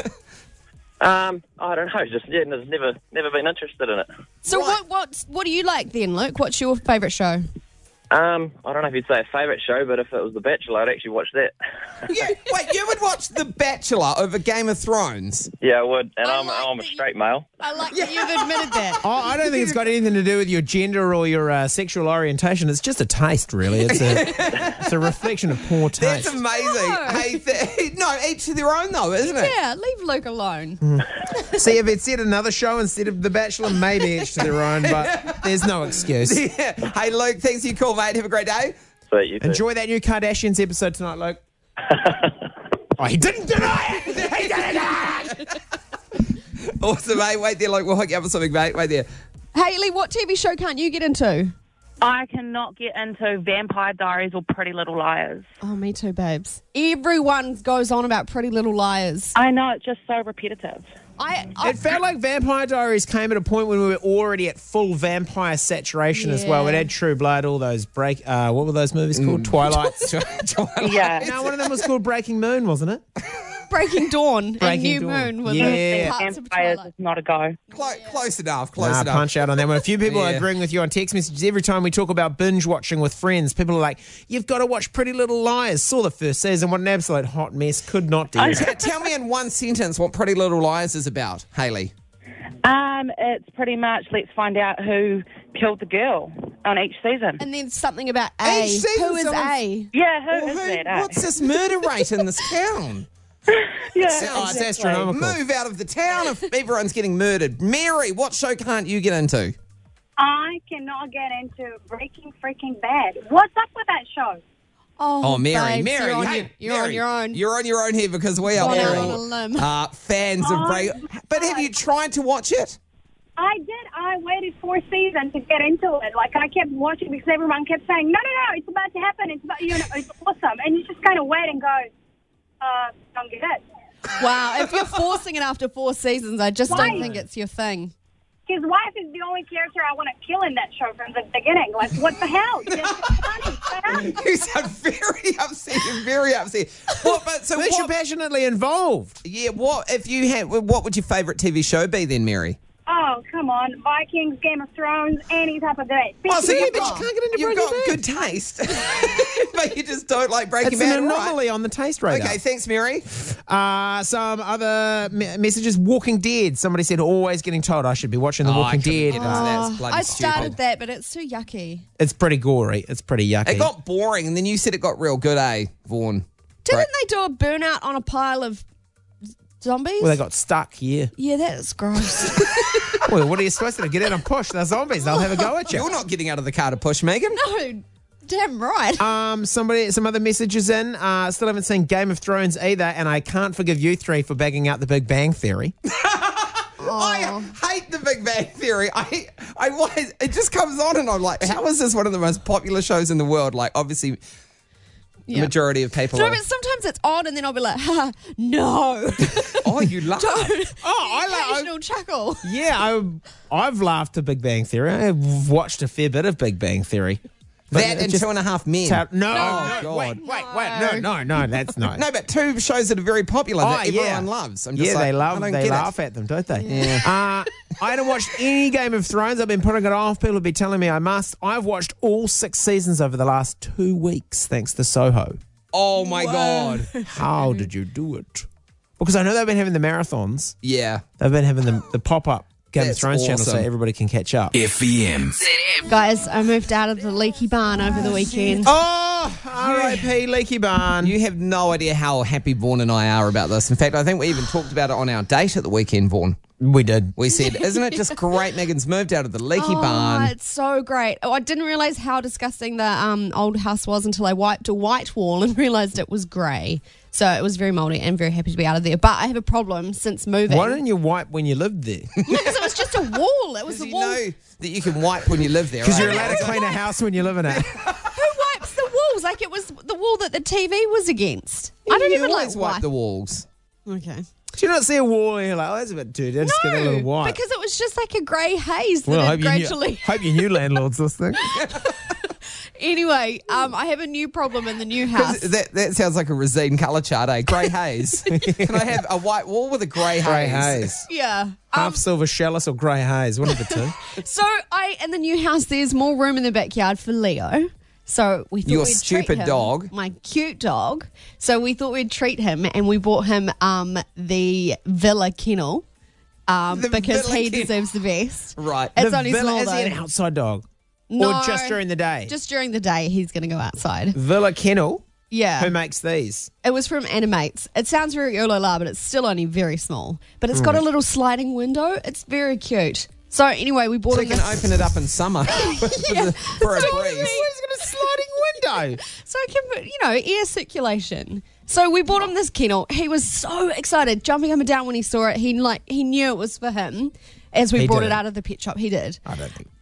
I don't know, just never been interested in it.
So
Right.
what do you like then, Luke? What's your favourite show?
I don't know if you'd say a favourite show, but if it was The Bachelor, I'd actually watch that.
Yeah, wait, you would watch The Bachelor over Game of Thrones?
Yeah, I would, and
I
I'm
like
a
that you-
straight male.
I like that you've admitted that.
Oh, I don't think it's got anything to do with your gender or your sexual orientation. It's just a taste, really. It's a reflection of poor
That's
taste.
amazing.
No.
Hey, no, each to their own, though, isn't it?
Yeah, leave Luke alone.
See, if it said another show instead of The Bachelor, maybe each to their own, but there's no excuse.
Yeah. Hey, Luke, thanks for your call, mate. Have a great day.
So you too.
Enjoy that new Kardashians episode tonight, Luke. Oh, he didn't deny it! He didn't deny it!
Awesome, mate. Wait there, Luke. We'll hook you up with something, mate. Wait there.
Hayley, what TV show can't you get into?
I cannot get into Vampire Diaries or Pretty Little Liars.
Oh, me too, babes. Everyone goes on about Pretty Little Liars.
I know, it's just so repetitive.
It felt like Vampire Diaries came at a point when we were already at full vampire saturation as well. It had True Blood, all those what were those movies called? Twilight.
Yeah.
No, one of them was called Breaking Moon, wasn't it?
Breaking Dawn and
Breaking
New
Dawn.
Moon were
Yeah.
the parts of
Vampires
Twilight.
is not a go.
Close enough.
Punch out on that one. A few people are
Yeah.
agreeing with you on text messages. Every time we talk about binge watching with friends, people are like, you've got to watch Pretty Little Liars. Saw the first season. What an absolute hot mess. Could not do it.
Tell me in one sentence what Pretty Little Liars is about, Hayley.
It's pretty much let's find out who killed the girl on each season.
And then something about A.
Each season
Who is
someone's-
A?
Yeah, who is that? Eh?
What's this murder rate in this town?
Yeah,
It's astronomical.
Move out of the town if everyone's getting murdered. Mary, what show can't you get into?
I cannot get into Breaking Freaking Bad. What's up with that show?
Oh, Mary,
babes,
Mary,
you're on,
hey,
you're on
Mary,
your own.
You're on your own here because we are
Gone out
very
on a limb.
fans of Break. But have you tried to watch it?
I did. I waited 4 seasons to get into it. Like, I kept watching because everyone kept saying, no, it's about to happen. It's about, it's awesome. And you just kind of wait and go, don't get it.
Wow, if you're forcing it after 4 seasons, I just
Why?
don't think it's your thing.
His wife is the only character I want to kill in that show from the beginning. Like, what the hell?
You sound very upset. You're very upset.
But you're passionately involved.
Yeah, what would your favourite TV show be then, Mary?
Oh, come on. Vikings, Game of Thrones, any type of day.
Oh, so you've
but you can't get into
you've
Breaking
got
Bad.
good taste, but you just don't like Breaking
It's
Bad.
an
all right.
anomaly on the taste radar.
Okay, thanks, Mary.
Some other messages. Walking Dead. Somebody said always getting told I should be watching The Walking Dead.
That's bloody
I started
stupid.
that, but it's too yucky.
It's pretty gory. It's pretty yucky.
It got boring, and then you said it got real good, Vaughan?
Didn't they do a burnout on a pile of zombies?
Well, they got stuck, yeah.
Yeah, that's gross.
Well, what are you supposed to do? Get in and push. They're zombies. They'll have a go at you.
You're not getting out of the car to push, Megan.
No, damn right.
Some other messages in. Still haven't seen Game of Thrones either, and I can't forgive you three for bagging out The Big Bang Theory.
I hate The Big Bang Theory. It just comes on, and I'm like, how is this one of the most popular shows in the world? Like, obviously, the majority of people
No,
are.
but sometimes it's odd, and then I'll be like, ha, no.
Oh, you laugh.
Occasional chuckle.
Yeah, I've laughed at Big Bang Theory. I've watched a fair bit of Big Bang Theory. But
That and
just
2.5 Men.
No,
Oh, God.
wait, no, that's not.
No, but two shows that are very popular that everyone loves. I'm just
Yeah,
like,
they
I don't get
laugh
it.
at them, don't they? Yeah. I haven't watched any Game of Thrones. I've been putting it off. People have been telling me I must. I've watched all 6 seasons over the last 2 weeks, thanks to Soho.
Oh, my God.
How did you do it? Because I know they've been having the marathons.
Yeah.
They've been having the pop-up Game
That's
of Thrones channel so
awesome.
everybody can catch up.
FEM.
Guys, I moved out of the leaky barn over the weekend.
Oh, R.I.P. Leaky Barn.
You have no idea how happy Vaughan and I are about this. In fact, I think we even talked about it on our date at the weekend, Vaughan.
We did.
We said, isn't it just great Megan's moved out of the leaky barn?
It's so great. Oh, I didn't realise how disgusting the old house was until I wiped a white wall and realised it was grey. So it was very mouldy and very happy to be out of there. But I have a problem since moving.
Why didn't you wipe when you lived there?
Because it was just a wall. It was a
You
wall.
know that you can wipe when you live there,
Because
right?
you're allowed to clean a house when you live in it.
Who wipes the walls? Like it was the wall that the TV was against. I don't
You
even
always
like
wipe the walls.
Okay.
Do you not see a wall and you're like, oh, that's a bit dirty. Just get a little wipe.
because it was just like a grey haze that
Well, I
had gradually.
hope your new landlord's listening.
Anyway, I have a new problem in the new house.
That sounds like a Rosine colour chart, eh? Grey haze. Can I have a white wall with a grey haze?
Grey haze.
Yeah.
Half silver chalice or grey haze, one of the two.
So in the new house, there's more room in the backyard for Leo. So we thought
Your
we'd
stupid
treat him,
dog.
my cute dog. So we thought we'd treat him, and we bought him the Villa kennel because
Villa
he
kennel.
deserves the best.
Right.
It's
The
only
Villa,
small
is he
though.
an outside dog?
No,
Or just during the day?
Just during the day, he's going to go outside.
Villa Kennel?
Yeah.
Who makes these?
It was from Animates. It sounds very oola-la, but it's still only very small. But it's got a little sliding window. It's very cute. So anyway, we bought
So
him
you can open it up in summer for a breeze.
He's got a sliding window.
So it can put, air circulation. So we bought him this kennel. He was so excited, jumping up and down when he saw it. He knew it was for him. As we
He
brought
did.
it out of the pet shop, he did.
I don't think.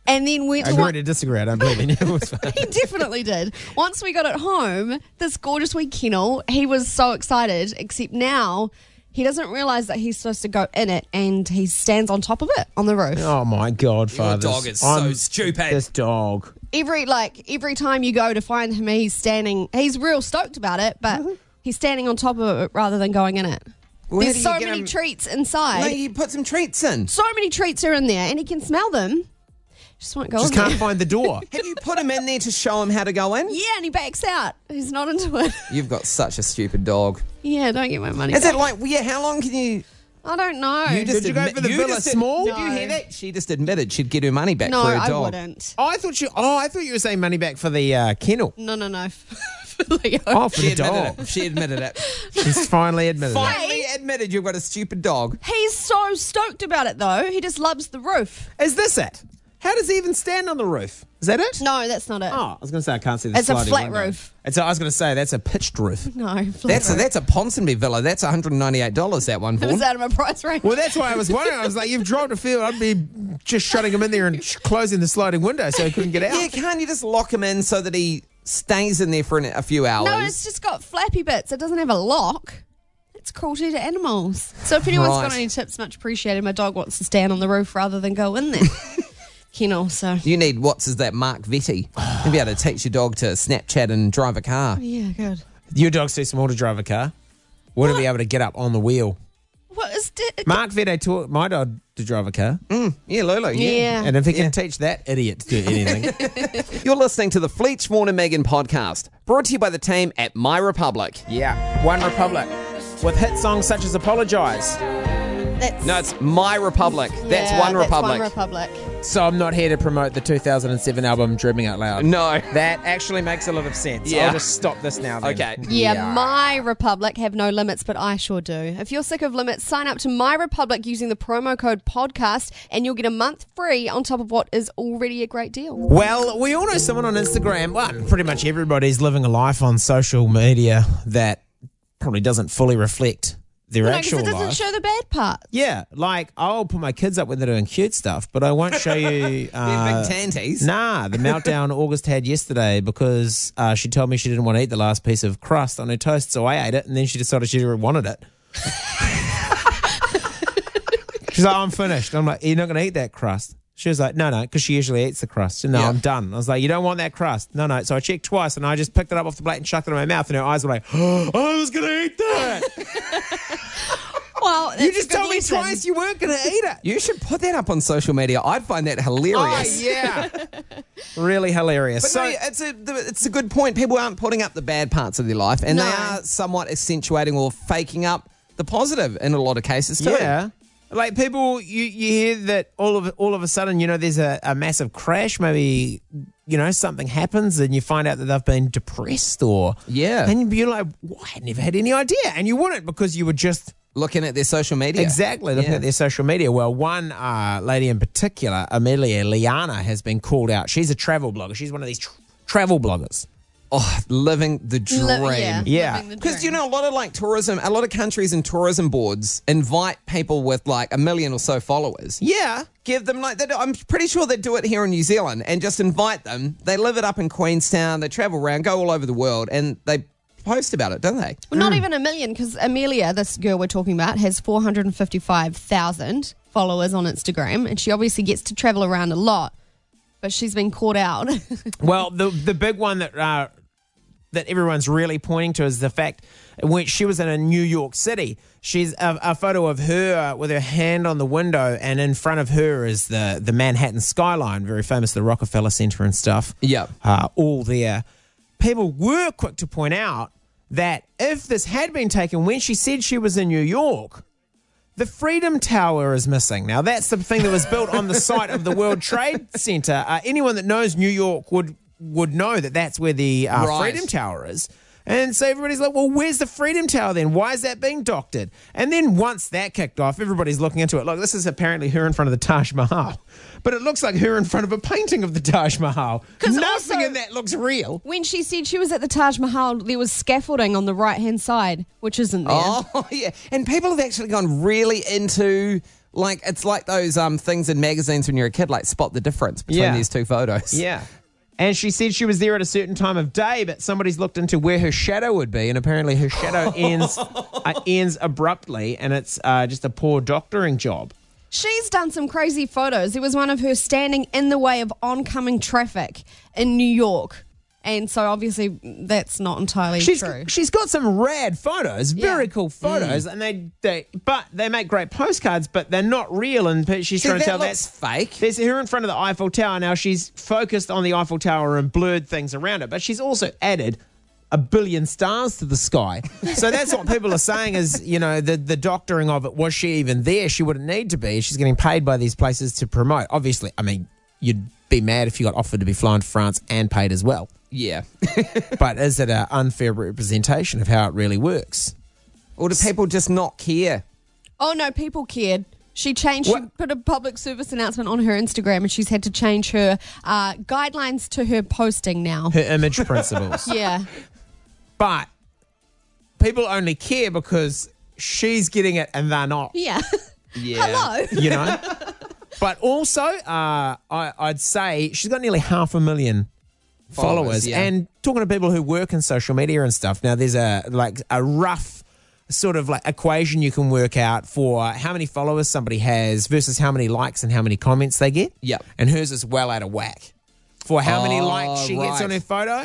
And then went
I
to
agree to disagree. I don't believe in you. It was fine.
He definitely did. Once we got it home, this gorgeous wee kennel, he was so excited, except now he doesn't realise that he's supposed to go in it and he stands on top of it on the roof.
Oh, my God,
Your
Father.
dog is so stupid.
This dog.
Every time you go to find him, he's real stoked about it, but he's standing on top of it rather than going in it.
Well, how
There's
do
so
you get
many
him-
treats inside.
No, you put some treats in.
So many treats are in there, and he can smell them. Just won't go
Just
in there.
can't find the door.
Have you put him in there to show him how to go in?
Yeah, and he backs out. He's not into it.
You've got such a stupid dog.
Yeah, don't get my money
Is
back.
it like, how long can you...
I don't know.
Did you go for the Villa Small?
Did you hear that? She just admitted she'd get her money back
No,
for her
I
dog.
wouldn't.
I thought you were saying money back for the kennel.
No. For Leo.
Oh, for
She
the
admitted
dog.
it. She admitted it.
She's finally admitted it.
Finally admitted you've got a stupid dog.
He's so stoked about it, though. He just loves the roof.
Is this it? How does he even stand on the roof? Is that it?
No, that's not it.
Oh, I was going to say I can't see the
It's a
sliding
flat
window.
roof.
I was going to say that's a pitched roof.
No, flat roof.
That's a Ponsonby villa. That's $198, that one,
It
Vaughan.
was out of my price range.
Well, that's why I was wondering. I was like, you've dropped a field. I'd be just shutting him in there and closing the sliding window so he couldn't get out.
Yeah, can't you just lock him in so that he stays in there for a few hours?
No, it's just got flappy bits. It doesn't have a lock. It's cruelty to animals. So if anyone's got
Right.
any tips, much appreciated. My dog wants to stand on the roof rather than go in there. Kennel, so.
You need, Mark Vetty. You'll be able to teach your dog to Snapchat and drive a car.
Yeah, good.
Your dog's too small to drive a car. Wouldn't be able to get up on the wheel.
What is it?
Mark Vette taught my dog to drive a car.
Yeah, Lulu.
Yeah.
And if he can teach that idiot to do anything.
You're listening to the Fleet, Vaughan and Megan podcast, brought to you by the team at My Republic.
Yeah. One Republic. With hit songs such as Apologise.
That's,
No, it's My Republic. That's
yeah,
One Republic.
One Republic.
So I'm not here to promote the 2007 album Dreaming Out Loud.
No.
That actually makes a lot of sense.
Yeah.
I'll just stop this now then.
Okay.
Yeah, My Republic have no limits, but I sure do. If you're sick of limits, sign up to My Republic using the promo code podcast and you'll get a month free on top of what is already a great deal.
Well, we all know someone on Instagram. Well, pretty much everybody's living a life on social media that probably doesn't fully reflect their
No, because
actual
it doesn't
life.
show the bad parts.
Yeah, like I'll put my kids up when they're doing cute stuff, but I won't show you.
They're big tanties.
Nah, the meltdown August had yesterday because she told me she didn't want to eat the last piece of crust on her toast, so I ate it, and then she decided she wanted it. She's like, I'm finished. I'm like, you're not going to eat that crust. She was like, no, because she usually eats the crust. No,
Yeah.
I'm done. I was like, you don't want that crust. No. So I checked twice, and I just picked it up off the plate and chucked it in my mouth, and her eyes were like, oh, I was going to eat that.
Well,
You
it's
just
a good
told me
lesson.
twice you weren't going to eat it.
You should put that up on social media. I'd find that hilarious.
Oh, yeah. Really hilarious.
But
So,
no, it's a good point. People aren't putting up the bad parts of their life, and
No.
they are somewhat accentuating or faking up the positive in a lot of cases too.
yeah. Like people, you hear that all of a sudden, there's a massive crash. Maybe, something happens and you find out that they've been depressed or...
Yeah.
And you're like, well, I never had any idea. And you wouldn't because you were just...
Looking at their social media.
Exactly, looking
Yeah.
at their social media. Well, one lady in particular, Amelia Liana, has been called out. She's a travel blogger. She's one of these travel bloggers.
Oh, living the dream.
Yeah.
living the
Because,
dream.
a lot of tourism, a lot of countries and tourism boards invite people with 1 million or so followers.
Yeah.
Give them I'm pretty sure they do it here in New Zealand and just invite them. They live it up in Queenstown. They travel around, go all over the world, and they post about it, don't they?
Well, not even 1 million, because Amelia, this girl we're talking about, has 455,000 followers on Instagram, and she obviously gets to travel around a lot, but she's been caught out.
Well, the big one that everyone's really pointing to is the fact when she was in a New York City, she's a photo of her with her hand on the window, and in front of her is the Manhattan skyline, very famous, the Rockefeller Center and stuff.
Yep.
All there. People were quick to point out that if this had been taken when she said she was in New York, the Freedom Tower is missing. Now, that's the thing that was built on the site of the World Trade Center. Anyone that knows New York would know that that's where the
Right.
Freedom Tower is. And so everybody's like, well, where's the Freedom Tower then? Why is that being doctored? And then once that kicked off, everybody's looking into it. Look, this is apparently her in front of the Taj Mahal. But it looks like her in front of a painting of the Taj Mahal.
'Cause
Nothing
also-
in that looks real.
When she said she was at the Taj Mahal, there was scaffolding on the right-hand side, which isn't there.
Oh, yeah. And people have actually gone really into Like, it's like those things in magazines when you're a kid, like spot the difference between these two photos.
Yeah. And she said she was there at a certain time of day, but somebody's looked into where her shadow would be, and apparently her shadow ends abruptly, and it's just a poor doctoring job.
She's done some crazy photos. There was one of her standing in the way of oncoming traffic in New York. And so obviously that's not entirely true.
She's got some rad photos, very cool photos, and they make great postcards, but they're not real. And she's trying to tell that's
fake.
There's her in front of the Eiffel Tower now. She's focused on the Eiffel Tower and blurred things around it, but she's also added 1 billion stars to the sky. So that's what people are saying is, the doctoring of it. Was she even there? She wouldn't need to be. She's getting paid by these places to promote. Obviously, I mean, you'd be mad if you got offered to be flown to France and paid as well.
Yeah.
But is it an unfair representation of how it really works?
Or do people just not care?
Oh, no, people cared. She put a public service announcement on her Instagram, and she's had to change her guidelines to her posting now.
Her image principles.
Yeah.
But people only care because she's getting it and they're not.
Yeah.
Yeah.
Hello.
But also, I'd say she's got nearly 500,000 followers.
Yeah.
And talking to people who work in social media and stuff, now there's a rough sort of like equation you can work out for how many followers somebody has versus how many likes and how many comments they get.
Yep.
And hers is well out of whack. For how many likes she gets on her photo,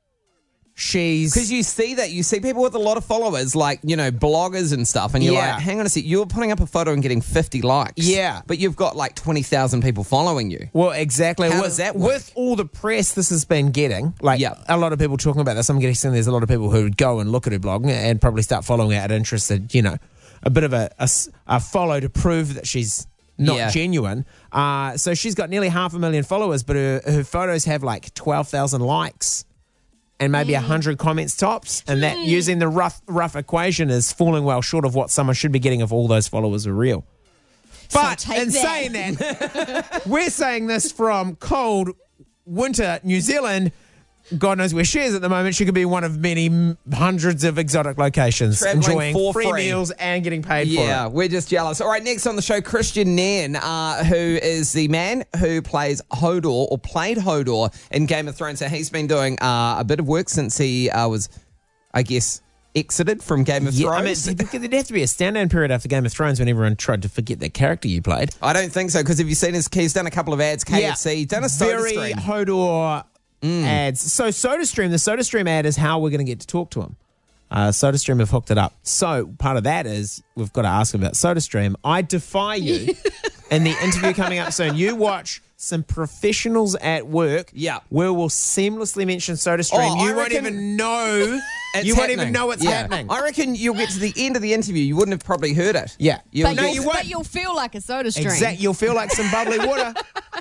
because you see that. You see people with a lot of followers, like, bloggers and stuff, and you're like, hang on a sec, you're putting up a photo and getting 50 likes.
Yeah.
But you've got like 20,000 people following you.
Well, exactly.
How does that work?
With all the press this has been getting, a lot of people talking about this, I'm guessing there's a lot of people who would go and look at her blog and probably start following her out interested, a bit of a follow to prove that she's not genuine. So she's got nearly 500,000 followers, but her photos have like 12,000 likes. And maybe 100 comments tops, and that using the rough equation is falling well short of what someone should be getting if all those followers are real. But saying that, we're saying this from cold winter New Zealand. God knows where she is at the moment. She could be one of many hundreds of exotic locations, enjoying free meals and getting paid for it.
Yeah, we're just jealous. All right, next on the show, Christian Nairn, who is the man who plays Hodor, or played Hodor in Game of Thrones. So he's been doing a bit of work since he was, I guess, exited from Game of Thrones.
I mean, there'd have to be a stand-down period after Game of Thrones when everyone tried to forget that character you played.
I don't think so, because if you've seen he's done a couple of ads, KFC, he's done a SodaStream.
Very Hodor ads. So SodaStream, the SodaStream ad is how we're going to get to talk to him. SodaStream have hooked it up. So part of that is we've got to ask him about SodaStream. I defy you in the interview coming up soon. You watch some professionals at work.
Yeah.
Where we'll seamlessly mention SodaStream. You won't even know. You won't even know what's happening.
I reckon you'll get to the end of the interview. You wouldn't have probably heard it.
Yeah.
You won't.
But you'll feel like a SodaStream.
Exactly. You'll feel like some bubbly water.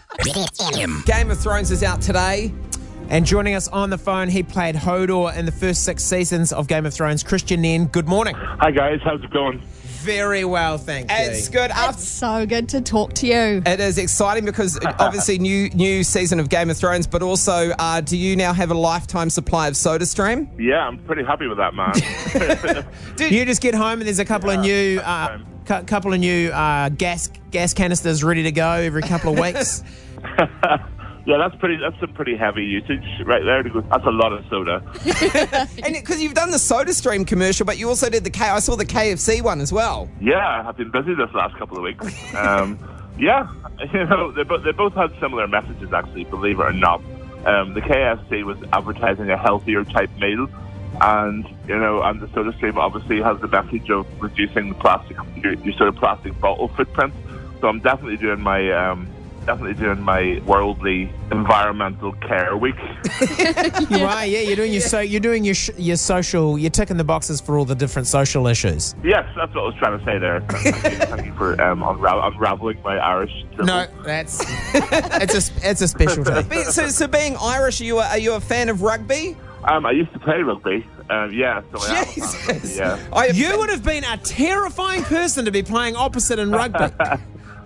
Game of Thrones is out today.
And joining us on the phone, he played Hodor in the first 6 seasons of Game of Thrones. Christian Nairn, good morning.
Hi guys, how's it going?
Very well, thank you.
It's good.
It's so good to talk to you.
It is exciting because obviously new season of Game of Thrones, but also do you now have a lifetime supply of SodaStream?
Yeah, I'm pretty happy with that, man.
You just get home and there's a couple of new gas canisters ready to go every couple of weeks.
Yeah, that's some pretty heavy usage right there. That's a lot of soda.
And because you've done the SodaStream commercial, but you also did I saw the KFC one as well.
Yeah, I've been busy this last couple of weeks. Yeah, they both had similar messages actually, believe it or not. The KFC was advertising a healthier type meal, and and the SodaStream obviously has the message of reducing the plastic, your sort of plastic bottle footprint. So I'm definitely doing my worldly environmental care week.
You are, yeah. You're doing your social. You're ticking the boxes for all the different social issues.
Yes, that's what I was trying to say there. Thank you for unraveling my Irish dribble.
No, it's a specialty.
So being Irish, are you a fan of rugby?
I used to play rugby. Yeah, so I am a fan of rugby, yeah.
You would have been a terrifying person to be playing opposite in rugby.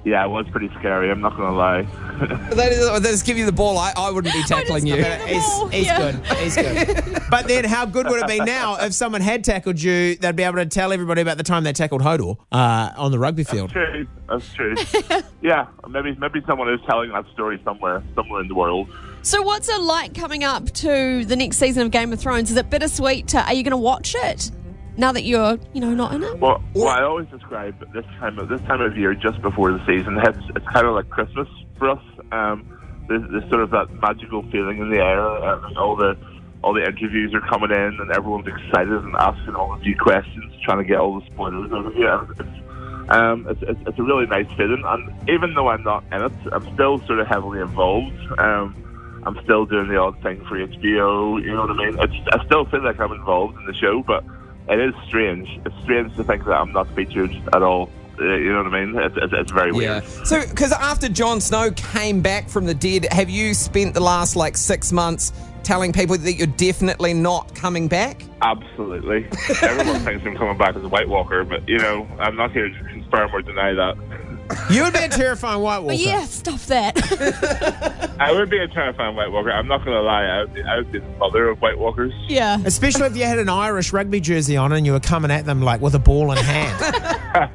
Yeah, it was pretty scary. I'm not going to lie.
They just give you the ball. I wouldn't be tackling you.
He's good. He's good. But then how good would it be now if someone had tackled you, they'd be able to tell everybody about the time they tackled Hodor on the rugby field.
That's true. Yeah, maybe someone is telling that story somewhere in the world.
So what's it like coming up to the next season of Game of Thrones? Is it bittersweet? Are you going to watch it now that you're, not in it?
Well, I always describe this time of year just before the season hits. It's kind of like Christmas for us. There's sort of that magical feeling in the air. All the interviews are coming in, and everyone's excited and asking all the new questions, trying to get all the spoilers out of you. It's a really nice feeling, and even though I'm not in it, I'm still sort of heavily involved. I'm still doing the odd thing for HBO, you know what I mean? I still feel like I'm involved in the show, but it is strange. It's strange to think that I'm not featured at all. You know what I mean? It's very weird.
So, because after Jon Snow came back from the dead, have you spent the last 6 months telling people that you're definitely not coming back?
Absolutely. Everyone thinks I'm coming back as a White Walker, but, I'm not here to confirm or deny that.
You would be a terrifying White Walker.
But yeah, stuff that.
I would be a terrifying White Walker. I'm not going to lie. I would be the mother of White Walkers.
Yeah.
Especially if you had an Irish rugby jersey on and you were coming at them with a ball in hand.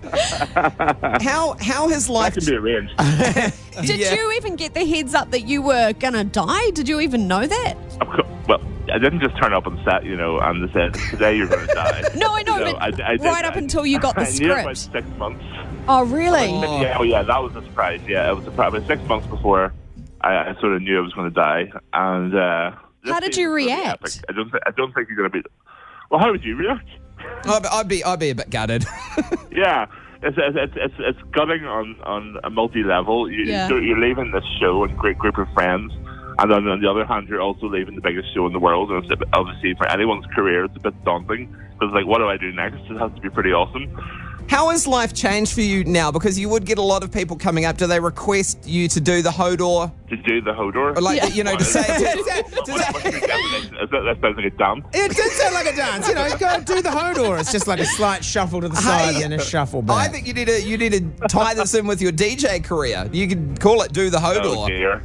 How has life...
That can be arranged.
Did you even get the heads up that you were going to die? Did you even know that?
Well, I didn't just turn up on set, and they said, today you're going to die.
No, I know, but up until you got the
I knew it about
script.
6 months.
Oh, really?
Yeah, that was a surprise. Yeah, it was a surprise. About 6 months before, I sort of knew I was going to die. And
how did you react?
I don't think you're going to be... Well, how would you react?
I'd be a bit gutted.
Yeah. It's gutting on a multi-level. You're leaving this show and a great group of friends, and then on the other hand, you're also leaving the biggest show in the world. And it's obviously, for anyone's career, it's a bit daunting. Because, what do I do next? It has to be pretty awesome.
How has life changed for you now? Because you would get a lot of people coming up. Do they request you to do the Hodor?
To do the Hodor?
Or to say...
That sounds like a dance.
It did sound like a dance. Go do the Hodor. It's just like a slight shuffle to the side and a shuffle back.
I think you need to tie this in with your DJ career. You could call it Do the Hodor.
Oh, dear.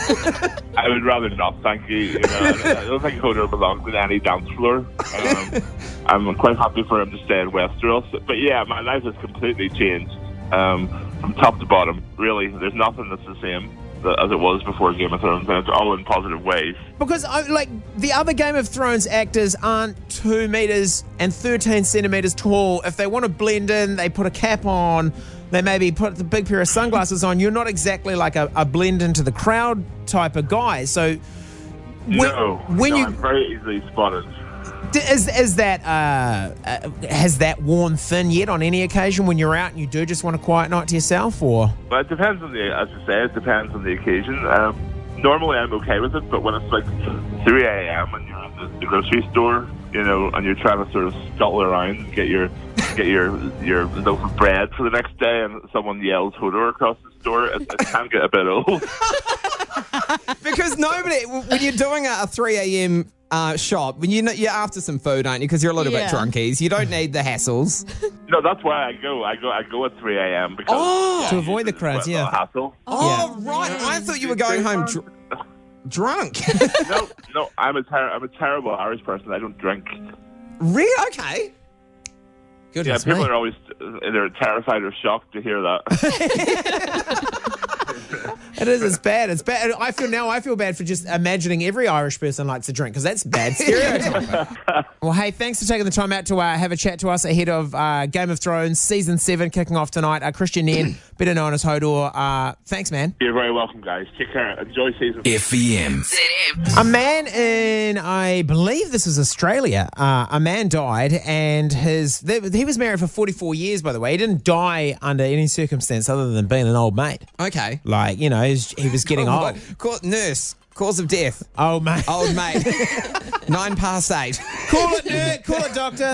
I would rather not, thank you. I don't think Hodor belongs in any dance floor. I'm quite happy for him to stay in Westeros. But yeah, my life has completely changed from top to bottom. Really, there's nothing that's the same as it was before Game of Thrones, and it's all in positive ways.
Because, the other Game of Thrones actors aren't 2 meters and 13 centimeters tall. If they want to blend in, they put a cap on, they maybe put the big pair of sunglasses on. You're not exactly like a blend into the crowd type of guy. So,
I'm very easily spotted.
Is that has that worn thin yet on any occasion when you're out and you do just want a quiet night to yourself, or?
Well, it depends on it depends on the occasion. Normally I'm okay with it, but when it's 3 a.m. and you're at the grocery store, and you're trying to sort of scuttle around and get your loaf of bread for the next day, and someone yells Hodor across the store, it can get a bit old.
Because when you're doing a 3 a.m. Shop, when you're after some food, aren't you? Because you're a little bit drunkies. You don't need the hassles.
No, that's why I go. I go at 3 a.m. because
to avoid the crowds. Yeah.
Hassle.
Oh, right. I thought you were going home drunk.
No. I'm a terrible Irish person. I don't drink.
Really? Okay.
Goodness
people
me.
are always either terrified or shocked to hear that.
It is. It's bad. It's bad. I feel bad for just imagining every Irish person likes to drink, because that's bad stereotype. Well, hey, thanks for taking the time out to have a chat to us ahead of Game of Thrones Season 7 kicking off tonight. Christian Nairn, better known as Hodor. Thanks, man.
You're very welcome, guys. Take care. Enjoy Season 7.
FEM.
A man in, I believe this is Australia, a man died, and he was married for 44 years, by the way. He didn't die under any circumstance other than being an old mate.
Okay.
He was getting old.
Nurse, cause of death.
Old mate.
9 past 8.
Call it, nerd. Call it, doctor.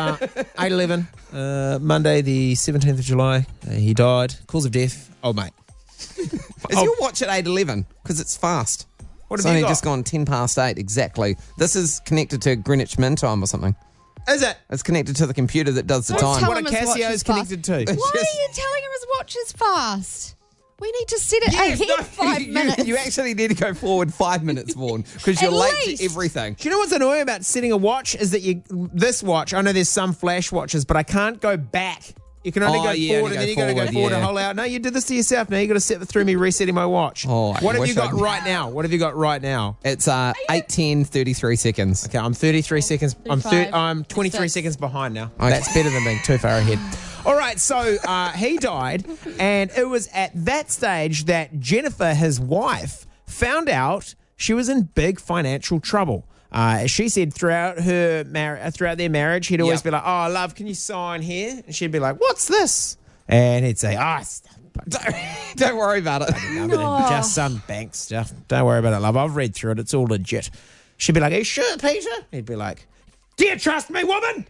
8:11. Monday, the 17th of July. He died. Cause of death. Old mate.
Is your watch at 8:11? Because it's fast.
What
It's
have you
only
got?
just gone 10 past 8, exactly. This is connected to Greenwich Mean Time or something.
Is it?
It's connected to the computer that does the
Don't
time.
tell
What
him
a
his watch
Casio
is
is connected to.
Why are you telling him his watch is fast? We need to set it
Yes,
ahead 5 minutes.
You actually need to go forward 5 minutes, Vaughan, because you're
At
late
least.
to everything.
Do you know what's annoying about setting a watch is that this watch, I know there's some flash watches, but I can't go back. You can only
Oh,
go
yeah,
forward
only
and then
go
you got to go
forward,
forward
yeah.
and hold out. No, you did this to yourself. Now you got to sit through me resetting my watch.
Oh, I
what have
wish
you got
I'd-
right now? What have you got right now?
It's 8:10, 33 seconds.
Okay, I'm 33 seconds. I'm 23
36.
seconds behind now.
Okay.
That's better than being too far ahead. All right, so he died, and it was at that stage that Jennifer, his wife, found out she was in big financial trouble. She said throughout their marriage, he'd always
Yep.
be like, "Oh, love, can you sign here?" And she'd be like, "What's this?" And he'd say, "Oh,
Don't worry about it.
just some bank stuff. Don't worry about it, love. I've read through it. It's all legit." She'd be like, "Are you sure, Peter?" He'd be like, "Do you trust me, woman?"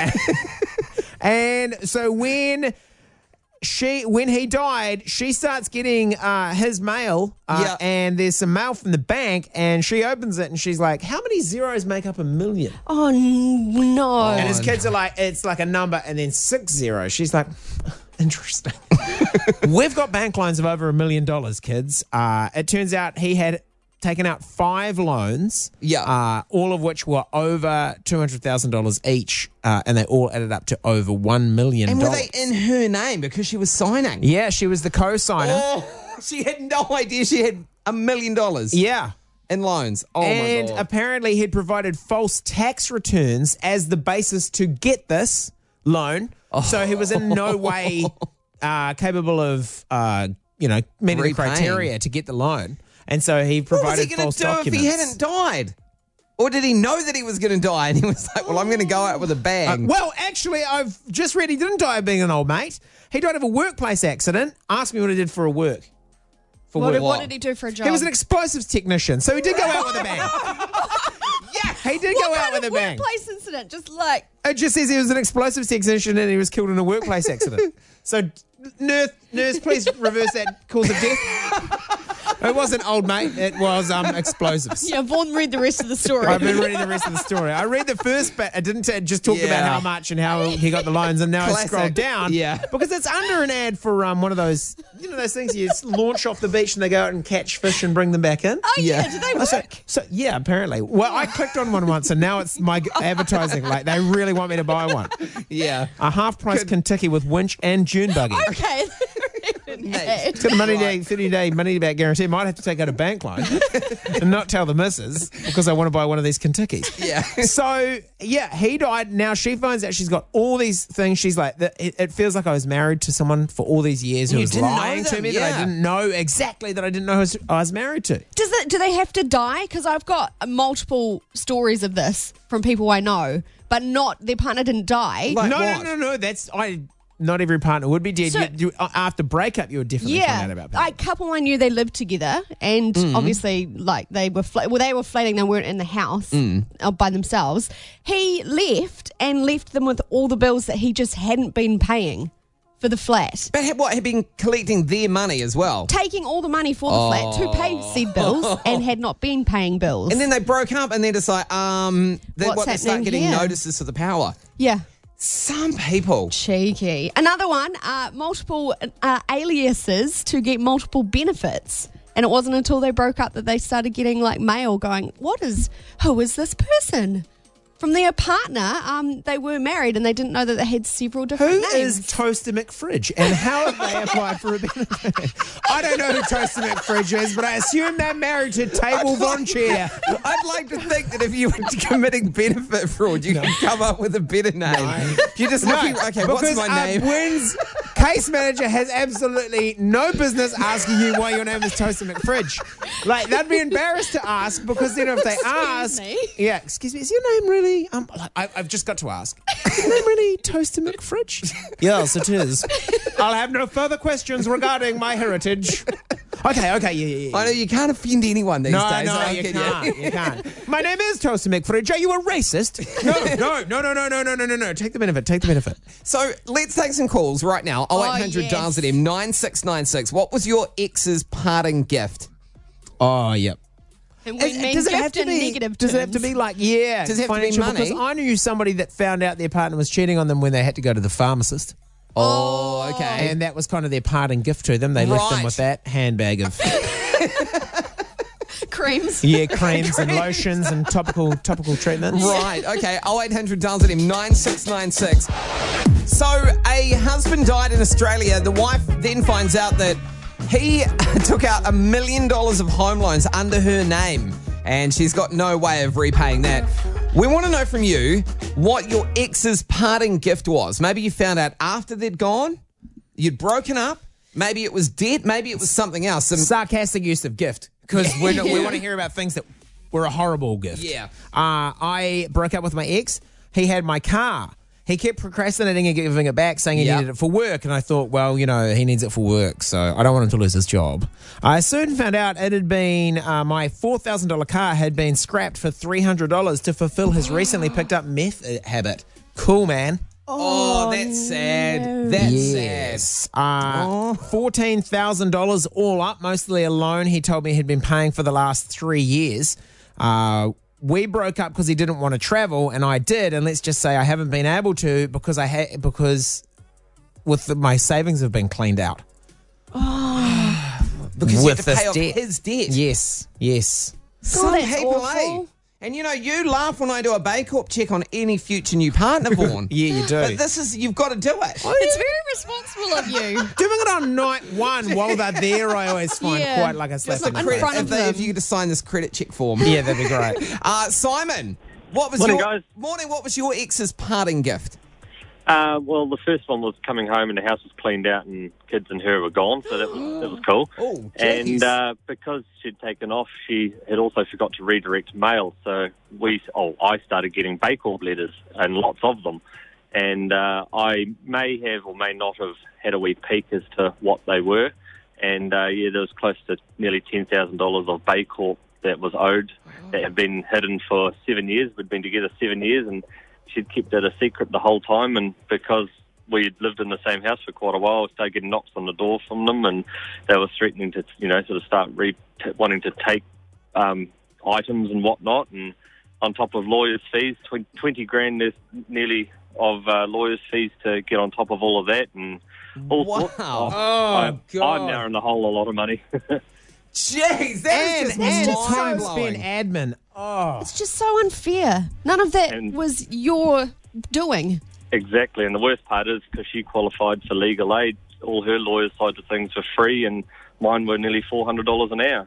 And so when he died, she starts getting his mail,
Yeah.
and there's some mail from the bank, and she opens it, and she's like, "How many zeros make up 1,000,000?"
Oh, no.
And his kids are like, "It's like a number and then 6 zeros." She's like, "Interesting." We've got bank loans of over $1 million, kids. It turns out he had taken out 5 loans, all of which were over $200,000 each, and they all added up to over $1 million.
And were they in her name because she was signing?
Yeah, she was the co-signer.
Oh, she had no idea she had $1 million
Yeah.
in loans. Oh,
And
my God.
apparently he'd provided false tax returns as the basis to get this loan. So he was in no way capable of, meeting the
Repaying.
criteria to get the loan. And so he provided
What was he going
false
to do
documents.
if he hadn't died? Or did he know that he was going to die and he was like, well, I'm going to go out with a bang?
Well, actually, I've just read he didn't die of being an old mate. He died of a workplace accident. Ask me what he did for work.
What did he do for a job?
He was an explosives technician, so he did go out with a bang. Yeah, he did go out with a bang.
Workplace incident? Just like
It just says he was an explosives technician and he was killed in a workplace accident. So, nurse, please reverse that cause of death. It wasn't old mate. It was explosives.
yeah. Vaughan read the rest of the story.
I've been reading the rest of the story. I read the first bit. I didn't just talk about how much and how he got the loans, and now I
Classic.
scrolled down.
Yeah.
Because it's under an ad for one of those, those things you launch off the beach and they go out and catch fish and bring them back in.
Oh yeah, do they work?
So yeah, apparently. Well, I clicked on one once, and now it's my advertising. Like they really want me to buy one.
Yeah.
A half-price Kentucky with winch and dune buggy.
Okay.
It's got a 30-day money-back guarantee. Might have to take out a bank loan and not tell the missus because I want to buy one of these Kentuckys.
Yeah.
So, yeah, he died. Now she finds out she's got all these things. She's like, it feels like I was married to someone for all these years who
You
was
didn't know
lying to
them,
me that I
yeah.
didn't know exactly, that I didn't know who I was married to.
Do they have to die? Because I've got multiple stories of this from people I know, but their partner didn't die.
Like
No. Not every partner would be dead.
So-
After breakup, you would definitely find out about people.
a couple I knew, they lived together, and obviously, like they were, they were flating. They weren't in the house by themselves. He left them with all the bills that he just hadn't been paying for the flat,
But had been collecting their money as well.
taking all the money for the flat to pay said bills, and had not been paying bills.
And then they broke up and they're just like, they start
happening
getting
here?
notices for the power.
yeah.
Some people.
Cheeky. Another one, multiple aliases to get multiple benefits. And it wasn't until they broke up that they started getting like mail going, who is this person? From their partner, they were married and they didn't know that they had several different
Who
names.
is Toaster McFridge and how have they applied for a benefit? I don't know who Toaster McFridge is, but I assume they're married to Table Von Chair.
I'd like to think that if you were committing benefit fraud, you can come up with a better name. You just looking, okay, what's
because
my name?
Wynn's case manager has absolutely no business asking you why your name is Toaster McFridge. Like, they'd be embarrassed to ask because then if they ask,
me?
yeah, excuse me, is your name really? I've just got to ask. Is your name really Toaster McFridge? Yes, it is. I'll have no further questions regarding my heritage. Okay, yeah.
I know you can't offend anyone these days.
No,
I
you
can-
can't. You can't. My name is Toaster McFridge. Are you a racist? No. Take the benefit.
So let's take some calls right now. 0800
yes.
dials at M 9696. What was your ex's parting gift?
Oh, yep.
And we mean
does it
gift
have to
in
be
negative
Does it have to
terms.
be like
Does it have to be
financial?
money?
Because I knew somebody that found out their partner was cheating on them when they had to go to the pharmacist.
Oh, okay.
And that was kind of their parting gift to them. They left them
Right.
with that handbag of
Creams.
creams and lotions and topical treatments.
Right, okay. 0800 Dales at him, 9696. So, a husband died in Australia. The wife then finds out that he took out $1 million of home loans under her name, and she's got no way of repaying that. We want to know from you what your ex's parting gift was. Maybe you found out after they'd gone, you'd broken up, maybe it was debt, maybe it was something else.
Sarcastic use of gift, because we want to hear about things that were a horrible gift.
Yeah.
I broke up with my ex. He had my car. He kept procrastinating and giving it back, saying he
Yep.
needed it for work. And I thought, well, he needs it for work, so I don't want him to lose his job. I soon found out it had been, my $4,000 car had been scrapped for $300 to fulfill his recently picked up meth habit. Cool, man.
Oh, that's sad. That's
Yes. $14,000 all up, mostly a loan he told me he'd been paying for the last 3 years. We broke up because he didn't want to travel, and I did. And let's just say I haven't been able to because my savings have been cleaned out.
because you
with
have to pay
this
off
debt.
his debt.
Yes.
Some
that's
people,
awful.
And you laugh when I do a Bay Corp check on any future new partner born.
Yeah, you do.
But you've got to do it.
It's very responsible of you.
Doing it on night one while they're there, I always find
Yeah.
quite like a slap
Just
in the
a
face.
credit,
front of
if
them.
you could assign this credit check form.
Yeah, that'd be great.
Simon, what was
Morning,
your
guys.
morning? What was your ex's parting gift?
Well, the first one was coming home and the house was cleaned out and kids and her were gone, so that was cool.
Oh,
and
jeez.
because she'd taken off, she had also forgot to redirect mail, so I started getting Bay Corp letters and lots of them. And I may have or may not have had a wee peek as to what they were. And, there was close to nearly $10,000 of Bay Corp that was owed that had been hidden for 7 years. We'd been together 7 years, and she'd kept it a secret the whole time. And because we'd lived in the same house for quite a while, I started getting knocks on the door from them, and they were threatening to, sort of start wanting to take items and whatnot. And on top of lawyers' fees, 20 grand there's nearly of lawyers' fees to get on top of all of that. And all sorts.
Wow. God.
I'm now in the hole a lot of money.
Jeez, that is
and
just
time
mind-blowing.
spent admin. Oh.
It's just so unfair. None of that
And-
was your doing.
Exactly, and the worst part is because she qualified for legal aid, all her lawyers' sides of things were free, and mine were nearly $400 an hour.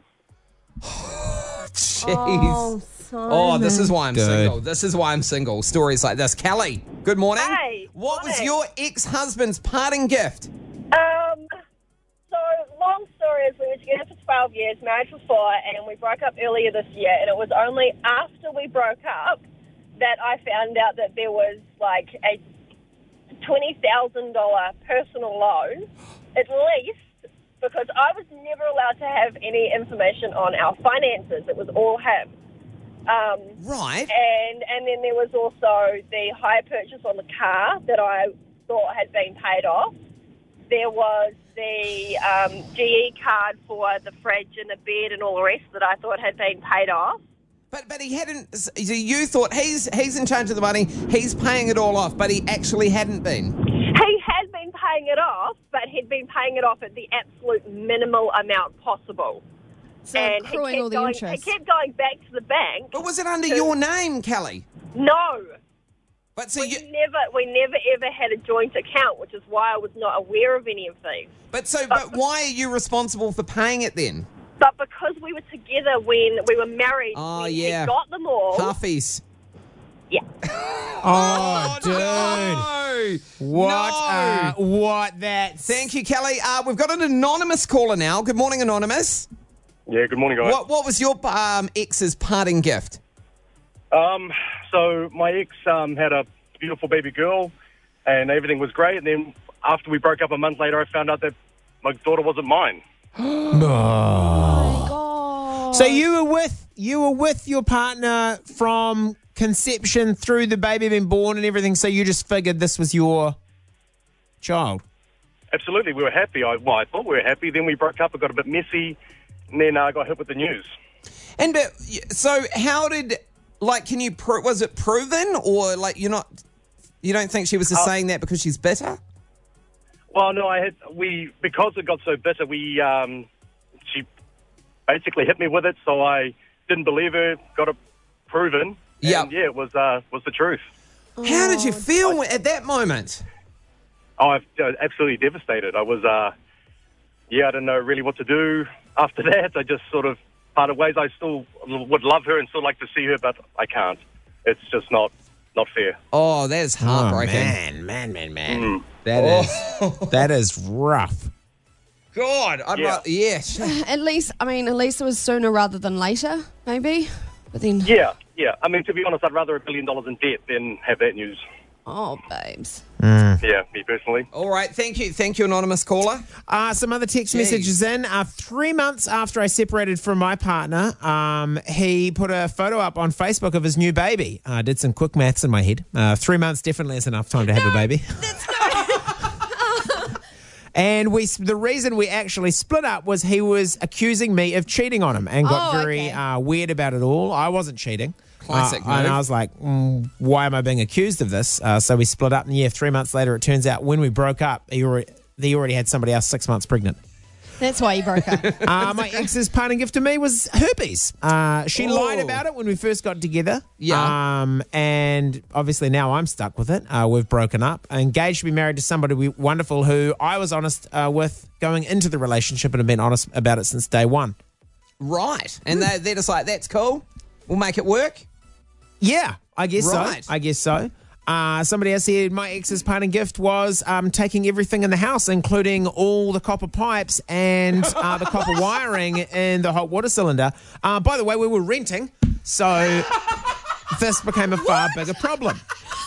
Jeez. Oh, this is why I'm single. This is why I'm single. Stories like this. Kelly, good morning.
Hey,
What was
morning.
your ex-husband's parting gift?
So, long story is we were together for 12 years, married for 4, and we broke up earlier this year. And it was only after we broke up that I found out that there was like a $20,000 personal loan, at least, because I was never allowed to have any information on our finances. It was all him.
Right.
And then there was also the hire purchase on the car that I thought had been paid off. There was the GE card for the fridge and the bed and all the rest that I thought had been paid off.
But he hadn't. So you thought he's in charge of the money. He's paying it all off, but he actually hadn't been.
He had been paying it off, but he'd been paying it off at the absolute minimal amount possible.
So
And
accruing all the interest.
he kept going back to the bank.
But was it under your name, Kelly?
No.
But so
We
you.
never ever had a joint account, which is why I was not aware of any of these.
But why are you responsible for paying it then?
But because we were together when we were married,
Oh,
when
yeah.
he got them all.
Halfies.
Yeah.
Oh, dude.
No.
What?
No.
What that?
Thank you, Kelly. We've got an anonymous caller now. Good morning, anonymous.
Yeah, good morning, guys.
What was your ex's parting gift?
So my ex had a beautiful baby girl, and everything was great. And then after we broke up a month later, I found out that my daughter wasn't mine.
So you were with your partner from conception through the baby being born and everything. So you just figured this was your child.
Absolutely, we were happy. I thought we were happy. Then we broke up. It got a bit messy, and then I got hit with the news.
And so how did, like, can you, was it proven, or like you don't think she was just saying that because she's bitter?
Well, no, because it got so bitter, she basically hit me with it, so I didn't believe her, got it proven.
Yeah.
And, it was the truth.
How did you feel at that moment?
Oh, I was absolutely devastated. I was, I didn't know really what to do after that. I just sort of parted ways. I still would love her and still like to see her, but I can't. It's just not fair.
Oh, that is heartbreaking.
Oh, man. That is rough.
God, yes.
At least it was sooner rather than later, maybe. But then,
yeah. I mean, to be honest, I'd rather $1 billion in debt than have that news.
oh, babes.
Yeah, me personally.
All right, thank you, anonymous caller.
Some other text messages in. 3 months after I separated from my partner, he put a photo up on Facebook of his new baby. I did some quick maths in my head. 3 months definitely is enough time to have a baby. And the reason we actually split up was he was accusing me of cheating on him and got very weird about it all. I wasn't cheating.
Classic move.
And I was like, why am I being accused of this? So we split up, and 3 months later, it turns out when we broke up, he already had somebody else 6 months pregnant.
That's why you broke up.
My ex's parting gift to me was herpes. She lied about it when we first got together.
Yeah.
And obviously now I'm stuck with it. We've broken up. Engaged to be married to somebody wonderful who I was honest with going into the relationship and have been honest about it since day one.
Right. And they're just like, that's cool. We'll make it work.
Yeah, I guess
Right.
so. I guess so. Somebody else said my ex's parting gift was taking everything in the house, including all the copper pipes and the copper wiring in the hot water cylinder. By the way, we were renting, so this became a far bigger problem.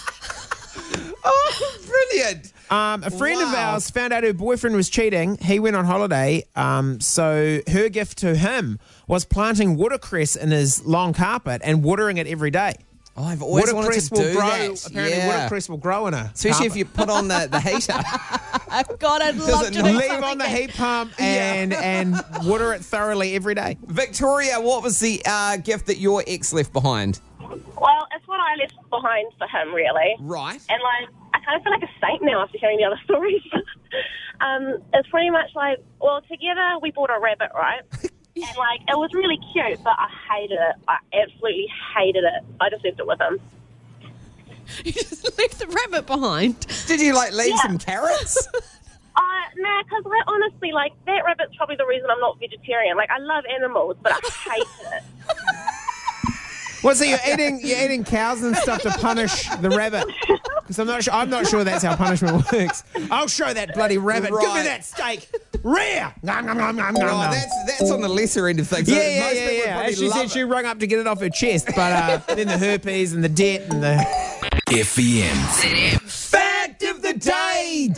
Oh, brilliant.
A friend of ours found out her boyfriend was cheating. He went on holiday, so her gift to him was planting watercress in his long carpet and watering it every day.
Oh, I've always wanted to do that.
Apparently, watercress will grow in a
especially
carpet.
if you put on the heater.
God, I'd love to do
Leave
something
on the
that-
heat pump and water it thoroughly every day.
Victoria, what was the gift that your ex left behind?
Well, it's what I left behind for him, really.
Right.
And, I kind of feel like a saint now after hearing the other stories. It's pretty much together we bought a rabbit, right? And, it was really cute, but I hated it. I absolutely hated it. I just left it with him.
You just left the rabbit behind.
Did you, leave some carrots?
Nah, because honestly, that rabbit's probably the reason I'm not vegetarian. I love animals, but I hate it.
Well, so you're eating cows and stuff to punish the rabbit? Because I'm not sure that's how punishment works. I'll show that bloody rabbit. Give me that steak. Rare. Nom, nom, nom, nom, nom, nom.
That's on the lesser end of things.
Yeah.
Most people would probably
As she
love
said, she rung up to get it off her chest, but then the herpes and the debt and the
FEM.
fact of the day.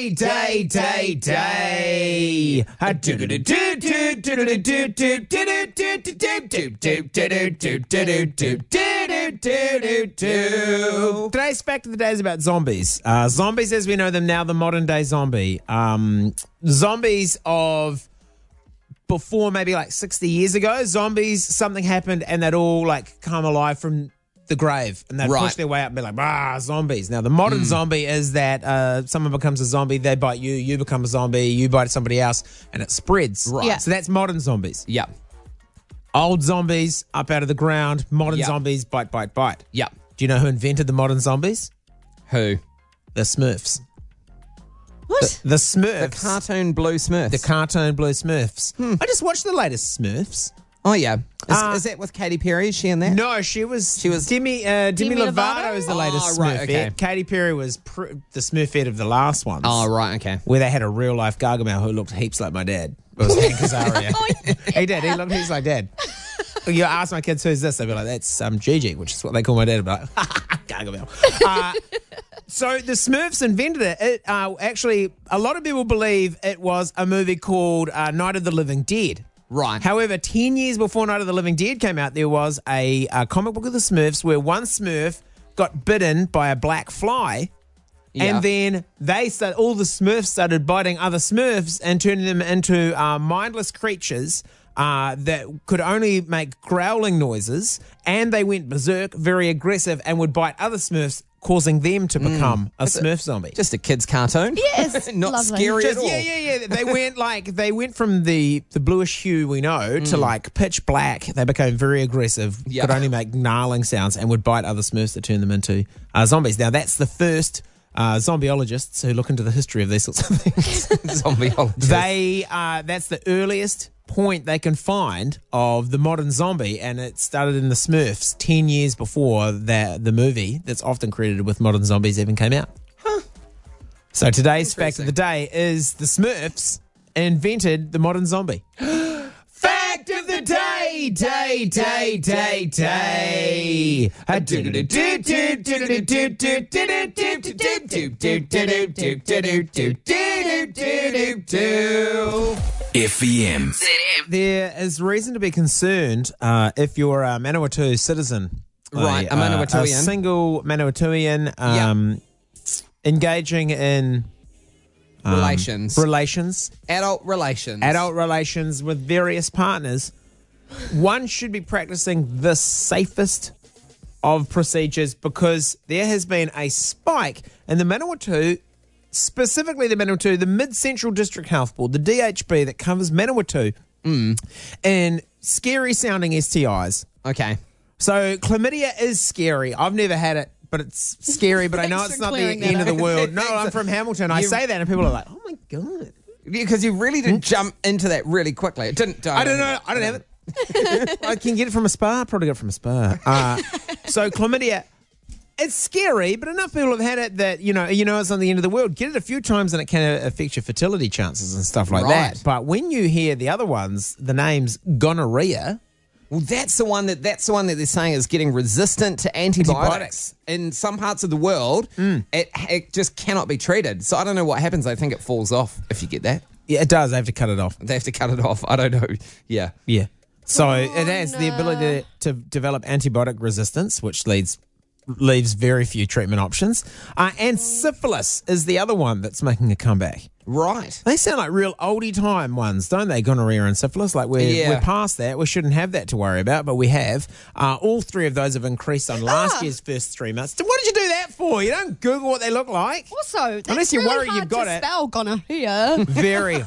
Today's fact of the day is about zombies. Zombies as we know them now, the modern day zombie. Zombies of before maybe 60 years ago. Zombies, something happened and they'd all come alive from the grave and they'd push their way up and be like, zombies. Now, the modern zombie is that someone becomes a zombie, they bite you, you become a zombie, you bite somebody else, and it spreads.
Right. Yeah.
So that's modern zombies.
Yeah.
Old zombies up out of the ground, modern zombies, bite.
Yeah.
Do you know who invented the modern zombies?
Who?
The Smurfs.
What?
The Smurfs.
The cartoon blue Smurfs.
The cartoon blue Smurfs. I just watched the latest Smurfs.
Oh, yeah. Is that with Katy Perry? Is she in that?
No, she was Demi Lovato is the latest
right,
Smurfette.
okay.
Katy Perry was the Smurfette of the last ones.
Oh, right, okay.
Where they had a real life Gargamel who looked heaps like my dad. It was Hank Azaria. He did. He looked heaps like dad. You ask my kids who's this, they'll be like, that's Gigi, which is what they call my dad. I'll be like, Gargamel. So the Smurfs invented it. Actually, a lot of people believe it was a movie called Night of the Living Dead.
Right.
However, 10 years before Night of the Living Dead came out, there was a comic book of the Smurfs where one Smurf got bitten by a black fly.
Yeah.
And then all the Smurfs started biting other Smurfs and turning them into mindless creatures that could only make growling noises, and they went berserk, very aggressive, and would bite other Smurfs, causing them to become a Smurf zombie.
Just a kid's cartoon.
Yes,
Not
lovely.
scary at all.
Yeah. They went from the bluish hue we know to like pitch black. They became very aggressive, could only make gnarling sounds, and would bite other Smurfs that turned them into zombies. Now, that's the first zombieologists who look into the history of these sorts of things.
Zombieologists.
That's the earliest point they can find of the modern zombie, and it started in the Smurfs 10 years before the movie that's often credited with modern zombies even came out. So today's fact of the day is the Smurfs invented the modern zombie. Fact of the day, day.
FEM.
There is reason to be concerned if you're a Manawatu citizen.
Right, a Manawatuian.
A single Manawatuian engaging in
Relations.
Adult relations with various partners. One should be practicing the safest of procedures because there has been a spike in the Manawatu, specifically the Manawatu, the Mid-Central District Health Board, the DHB that covers Manawatu, and scary-sounding STIs.
Okay.
So chlamydia is scary. I've never had it, but it's scary, but I know it's not the end of the world. No, I'm from Hamilton. I say that and people are like, oh my God.
Because you really did jump into that really quickly. It didn't.
I don't know. I don't have it. I can get it from a spa. Probably get it from a spa. So chlamydia, it's scary, but enough people have had it that, you know it's on the end of the world. Get it a few times and it can affect your fertility chances and stuff like that. But when you hear the other ones, the name's gonorrhea.
Well, that's the one that they're saying is getting resistant to antibiotics. In some parts of the world, it just cannot be treated. So I don't know what happens. I think it falls off if you get that.
Yeah, it does. They have to cut it off.
I don't know. Yeah.
So it has the ability to develop antibiotic resistance, which leaves very few treatment options. And syphilis is the other one that's making a comeback.
Right.
They sound like real oldie time ones, don't they? Gonorrhea and syphilis. Like we're past that. We shouldn't have that to worry about, but we have. All three of those have increased on last year's first 3 months. So what did you do that for? You don't Google what they look like.
Also, that's
unless you're
really
worried
hard
you've got
to
it.
Spell gonorrhea.
Very.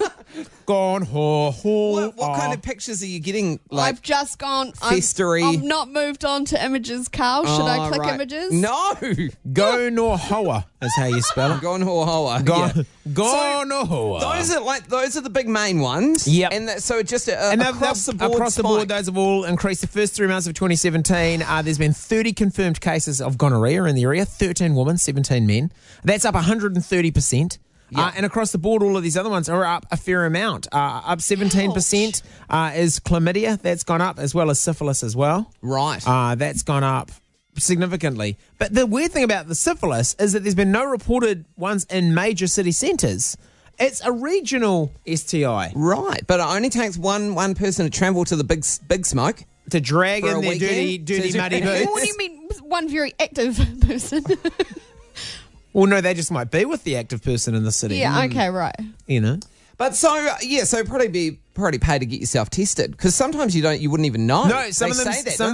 What kind of pictures are you getting? Like
I've just gone.
festery.
I've not moved on to images, Carl. Should I click images?
No.
Gonorrhea is how you spell it.
Gonorrhea.
Gonorrhea.
Those are the big main ones.
Yep.
And so just
across the board, those have all increased. The first 3 months of 2017, there's been 30 confirmed cases of gonorrhea in the area. 13 women, 17 men. That's up 130%. And across the board, all of these other ones are up a fair amount. Up 17% is chlamydia. That's gone up, as well as syphilis as well.
Right.
That's gone up significantly. But the weird thing about the syphilis is that there's been no reported ones in major city centres. It's a regional STI.
Right. But it only takes one person to travel to the big smoke.
To drag in their dirty muddy boots.
What do you mean one very active person?
Well, no, they just might be with the active person in the city.
Yeah, okay, right.
You know.
But so probably pay to get yourself tested because sometimes you wouldn't even know.
No, some of them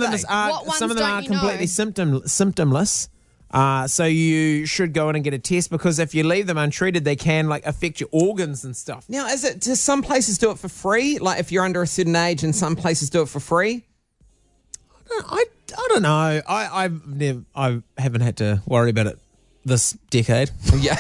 are completely symptomless. So you should go in and get a test because if you leave them untreated, they can affect your organs and stuff.
Now, does some places do it for free? Like if you're under a certain age, and some places do it for free?
I don't know. I haven't had to worry about it this decade.
Yeah.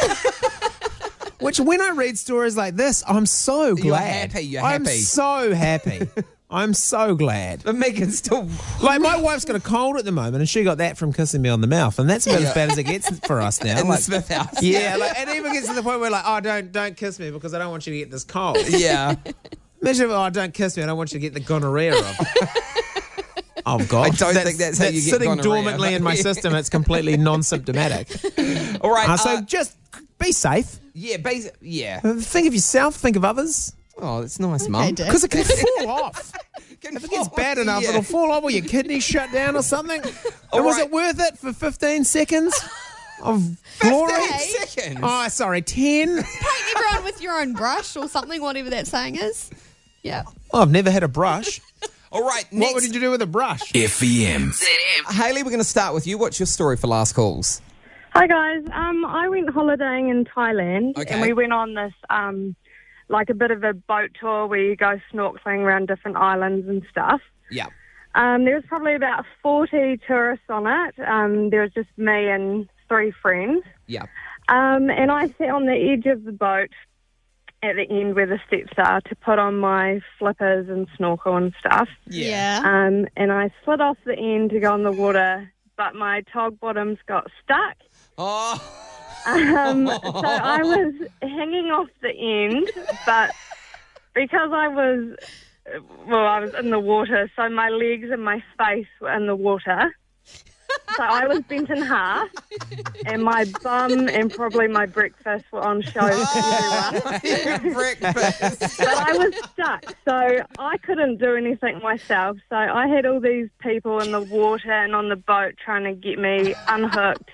Which, when I read stories like this, I'm so glad.
You're happy.
I'm so happy. I'm so glad.
But Megan's still...
my wife's got a cold at the moment, and she got that from kissing me on the mouth, and that's about as bad as it gets for us now.
In the Smith house.
Yeah, and it even gets to the point where don't kiss me because I don't want you to get this cold.
Yeah.
Imagine if, don't kiss me, I don't want you to get the gonorrhea of Oh, God.
I don't think that's how you get
sitting
gonorrhea.
dormantly in my system. It's completely non-symptomatic.
All right.
So just be safe.
Yeah.
Think of yourself. Think of others.
Oh, that's nice, Mum.
Because it can fall off. If it gets bad enough, it'll fall off or your kidneys shut down or something. And was it worth it for 15 seconds of glory?
15 seconds?
Oh, sorry, 10.
Paint everyone with your own brush or something, whatever that saying is. Yeah.
Oh, I've never had a brush.
All right,
What would you do with a brush?
FEM.
Hayley, we're going to start with you. What's your story for last calls?
Hi guys. I went holidaying in Thailand,
Okay.
and we went on this like a bit of a boat tour where you go snorkeling around different islands and stuff.
Yeah.
There was probably about 40 tourists on it. There was just me and 3 friends.
Yeah.
And I sat on the edge of the boat at the end where the steps are to put on my flippers and snorkel and stuff.
Yeah.
And I slid off the end to go in the water, but my tog bottoms got stuck.
Oh.
So I was hanging off the end, but because I was in the water, so my legs and my face were in the water. So I was bent in half, and my bum and probably my breakfast were on show to everyone.
Breakfast.
But I was stuck, so I couldn't do anything myself. So I had all these people in the water and on the boat trying to get me unhooked.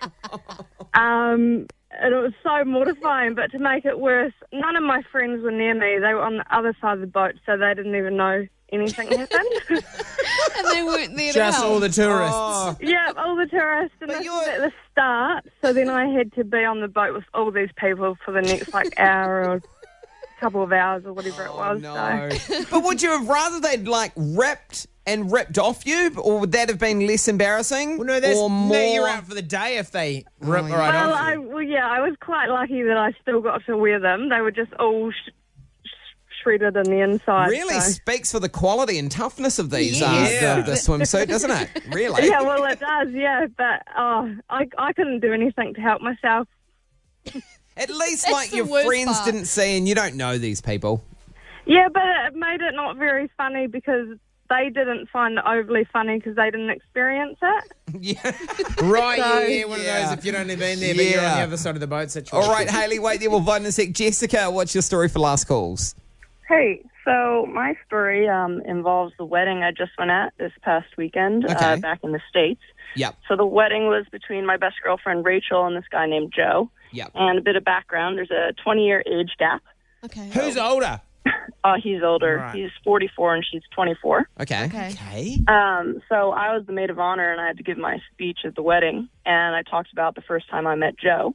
And it was so mortifying, but to make it worse, none of my friends were near me. They were on the other side of the boat, so they didn't even know anything happened.
And they weren't there to
Just
help.
all the tourists.
Oh.
Yeah, all the tourists. And this was at the start, so then I had to be on the boat with all these people for the next, hour or couple of hours or whatever it was.
No.
So.
But would you have rather they'd, ripped off you, or would that have been less embarrassing?
Well, no, that's
or more...
you're out for the day if they rip right
Well,
off you.
I was quite lucky that I still got to wear them. They were just all shredded in the inside.
Really
so.
speaks for the quality and toughness of these
Yeah.
the swimsuit, doesn't it? Really?
Yeah, well, it does, yeah. But I couldn't do anything to help myself.
At least,
That's the
your
worst
friends
part.
didn't see, and you don't know these people.
Yeah, but it made it not very funny because they didn't find it overly funny because they didn't experience it.
Yeah.
Right,
So-
one of those if you'd only been there, but you're on
Yeah.
the other side of the boat situation.
All right, Hayley, wait there. We'll vote in a sec. Jessica, what's your story for last calls?
Hey, so my story involves the wedding I just went at this past weekend
Okay.
back in the States.
Yep.
So the wedding was between my best girlfriend, Rachel, and this guy named Joe.
Yep.
And a bit of background, there's a 20-year age gap.
Okay.
Who's older?
He's older.
Right.
He's 44 and she's 24.
Okay.
Okay.
So I was the maid of honor and I had to give my speech at the wedding. And I talked about the first time I met Joe.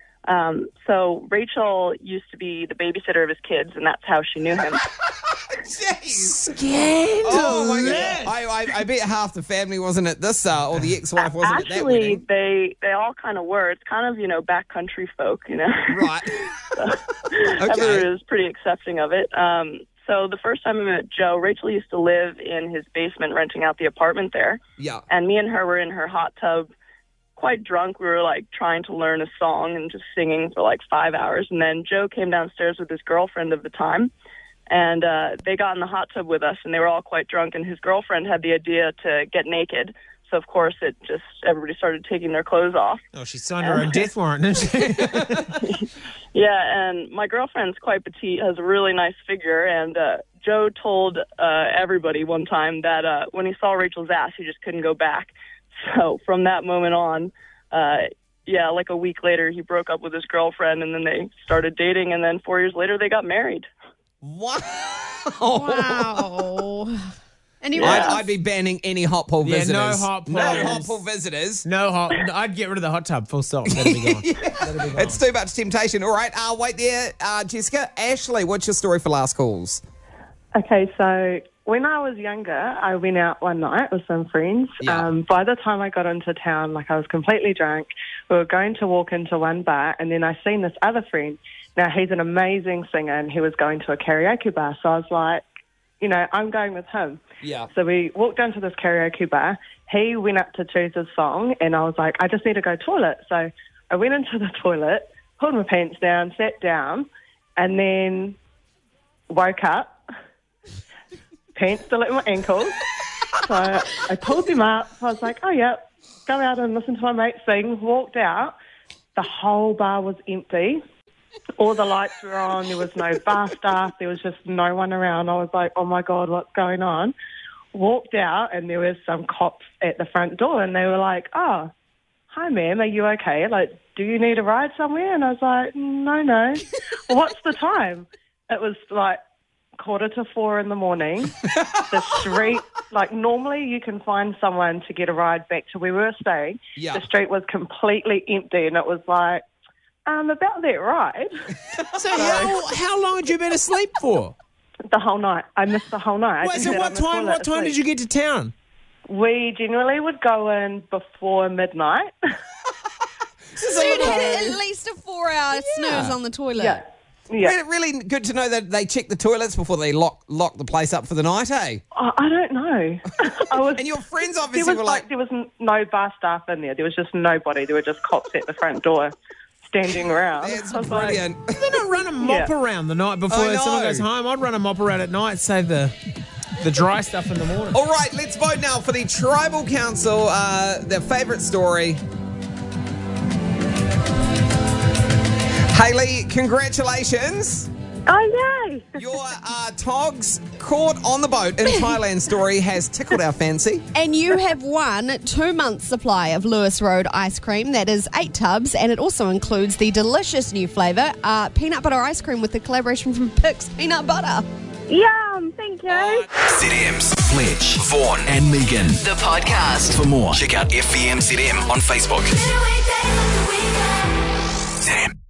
So Rachel used to be the babysitter of his kids, and that's how she knew him.
Scandal. Oh, my God. I bet half the family wasn't at this, or the ex-wife wasn't at that
Actually,
wedding.
they all kind of were. It's kind of, backcountry folk,
Right.
Everyone is pretty accepting of it. So the first time I met Joe, Rachel used to live in his basement renting out the apartment there.
Yeah.
And me and her were in her hot tub, quite drunk. We were, trying to learn a song and just singing for, 5 hours. And then Joe came downstairs with his girlfriend of the time. And they got in the hot tub with us, and they were all quite drunk. And his girlfriend had the idea to get naked. So, of course, everybody started taking their clothes off.
Oh, she signed her own death warrant, didn't she?
Yeah, and my girlfriend's quite petite, has a really nice figure. And Joe told everybody one time that when he saw Rachel's ass, he just couldn't go back. So from that moment on, a week later, he broke up with his girlfriend, and then they started dating. And then 4 years later, they got married.
Wow.
Wow. And
I'd be banning any hot pool
Yeah,
visitors.
no hot
No
pools.
hot pool visitors.
No hot. I'd get rid of the hot tub. Full stop. That'd be gone. That'd be gone.
It's too much temptation. All right, wait there, Jessica. Ashley, what's your story for last calls?
Okay, so when I was younger, I went out one night with some friends.
Yeah.
By the time I got into town, I was completely drunk. We were going to walk into one bar, and then I seen this other friend. Now, he's an amazing singer, and he was going to a karaoke bar. So I was like, I'm going with him.
Yeah.
So we walked down to this karaoke bar. He went up to choose his song, and I was like, I just need to go toilet. So I went into the toilet, pulled my pants down, sat down, and then woke up, pants still at my ankles. So I pulled them up. I was like, oh, yeah, go out and listen to my mate sing. Walked out. The whole bar was empty. All the lights were on. There was no bar staff. There was just no one around. I was like, oh, my God, what's going on? Walked out, and there was some cops at the front door, and they were like, oh, hi, ma'am, are you okay? Do you need a ride somewhere? And I was like, no. Well, what's the time? It was 4:45 in the morning. The street, like normally you can find someone to get a ride back to where we were staying.
Yeah.
The street was completely empty and it was like, about that ride.
So how long had you been asleep for?
The whole night. I missed the whole night.
Wait, so what time did you get to town?
We generally would go in before midnight.
So you'd had at least a 4-hour snooze on the toilet.
Yeah.
Really good to know that they check the toilets before they lock the place up for the night, eh?
I don't know.
And your friends obviously were like...
There was no bar staff in there. There was just nobody. There were just cops at the front door standing around.
That's brilliant.
They don't run a mop around the night before someone goes home. I'd run a mop around at night, save the dry stuff in the morning.
All right, let's vote now for the Tribal Council, their favourite story. Hayley, congratulations.
Oh, yay.
Your Togs caught on the boat in Thailand story has tickled our fancy.
And you have won 2 months' supply of Lewis Road ice cream. That is 8 tubs, and it also includes the delicious new flavour, peanut butter ice cream with the collaboration from Pix Peanut Butter.
Yum, thank you.
ZM's Fletch, Vaughan and Megan.
The podcast.
For more, check out FVM ZM on Facebook. ZM.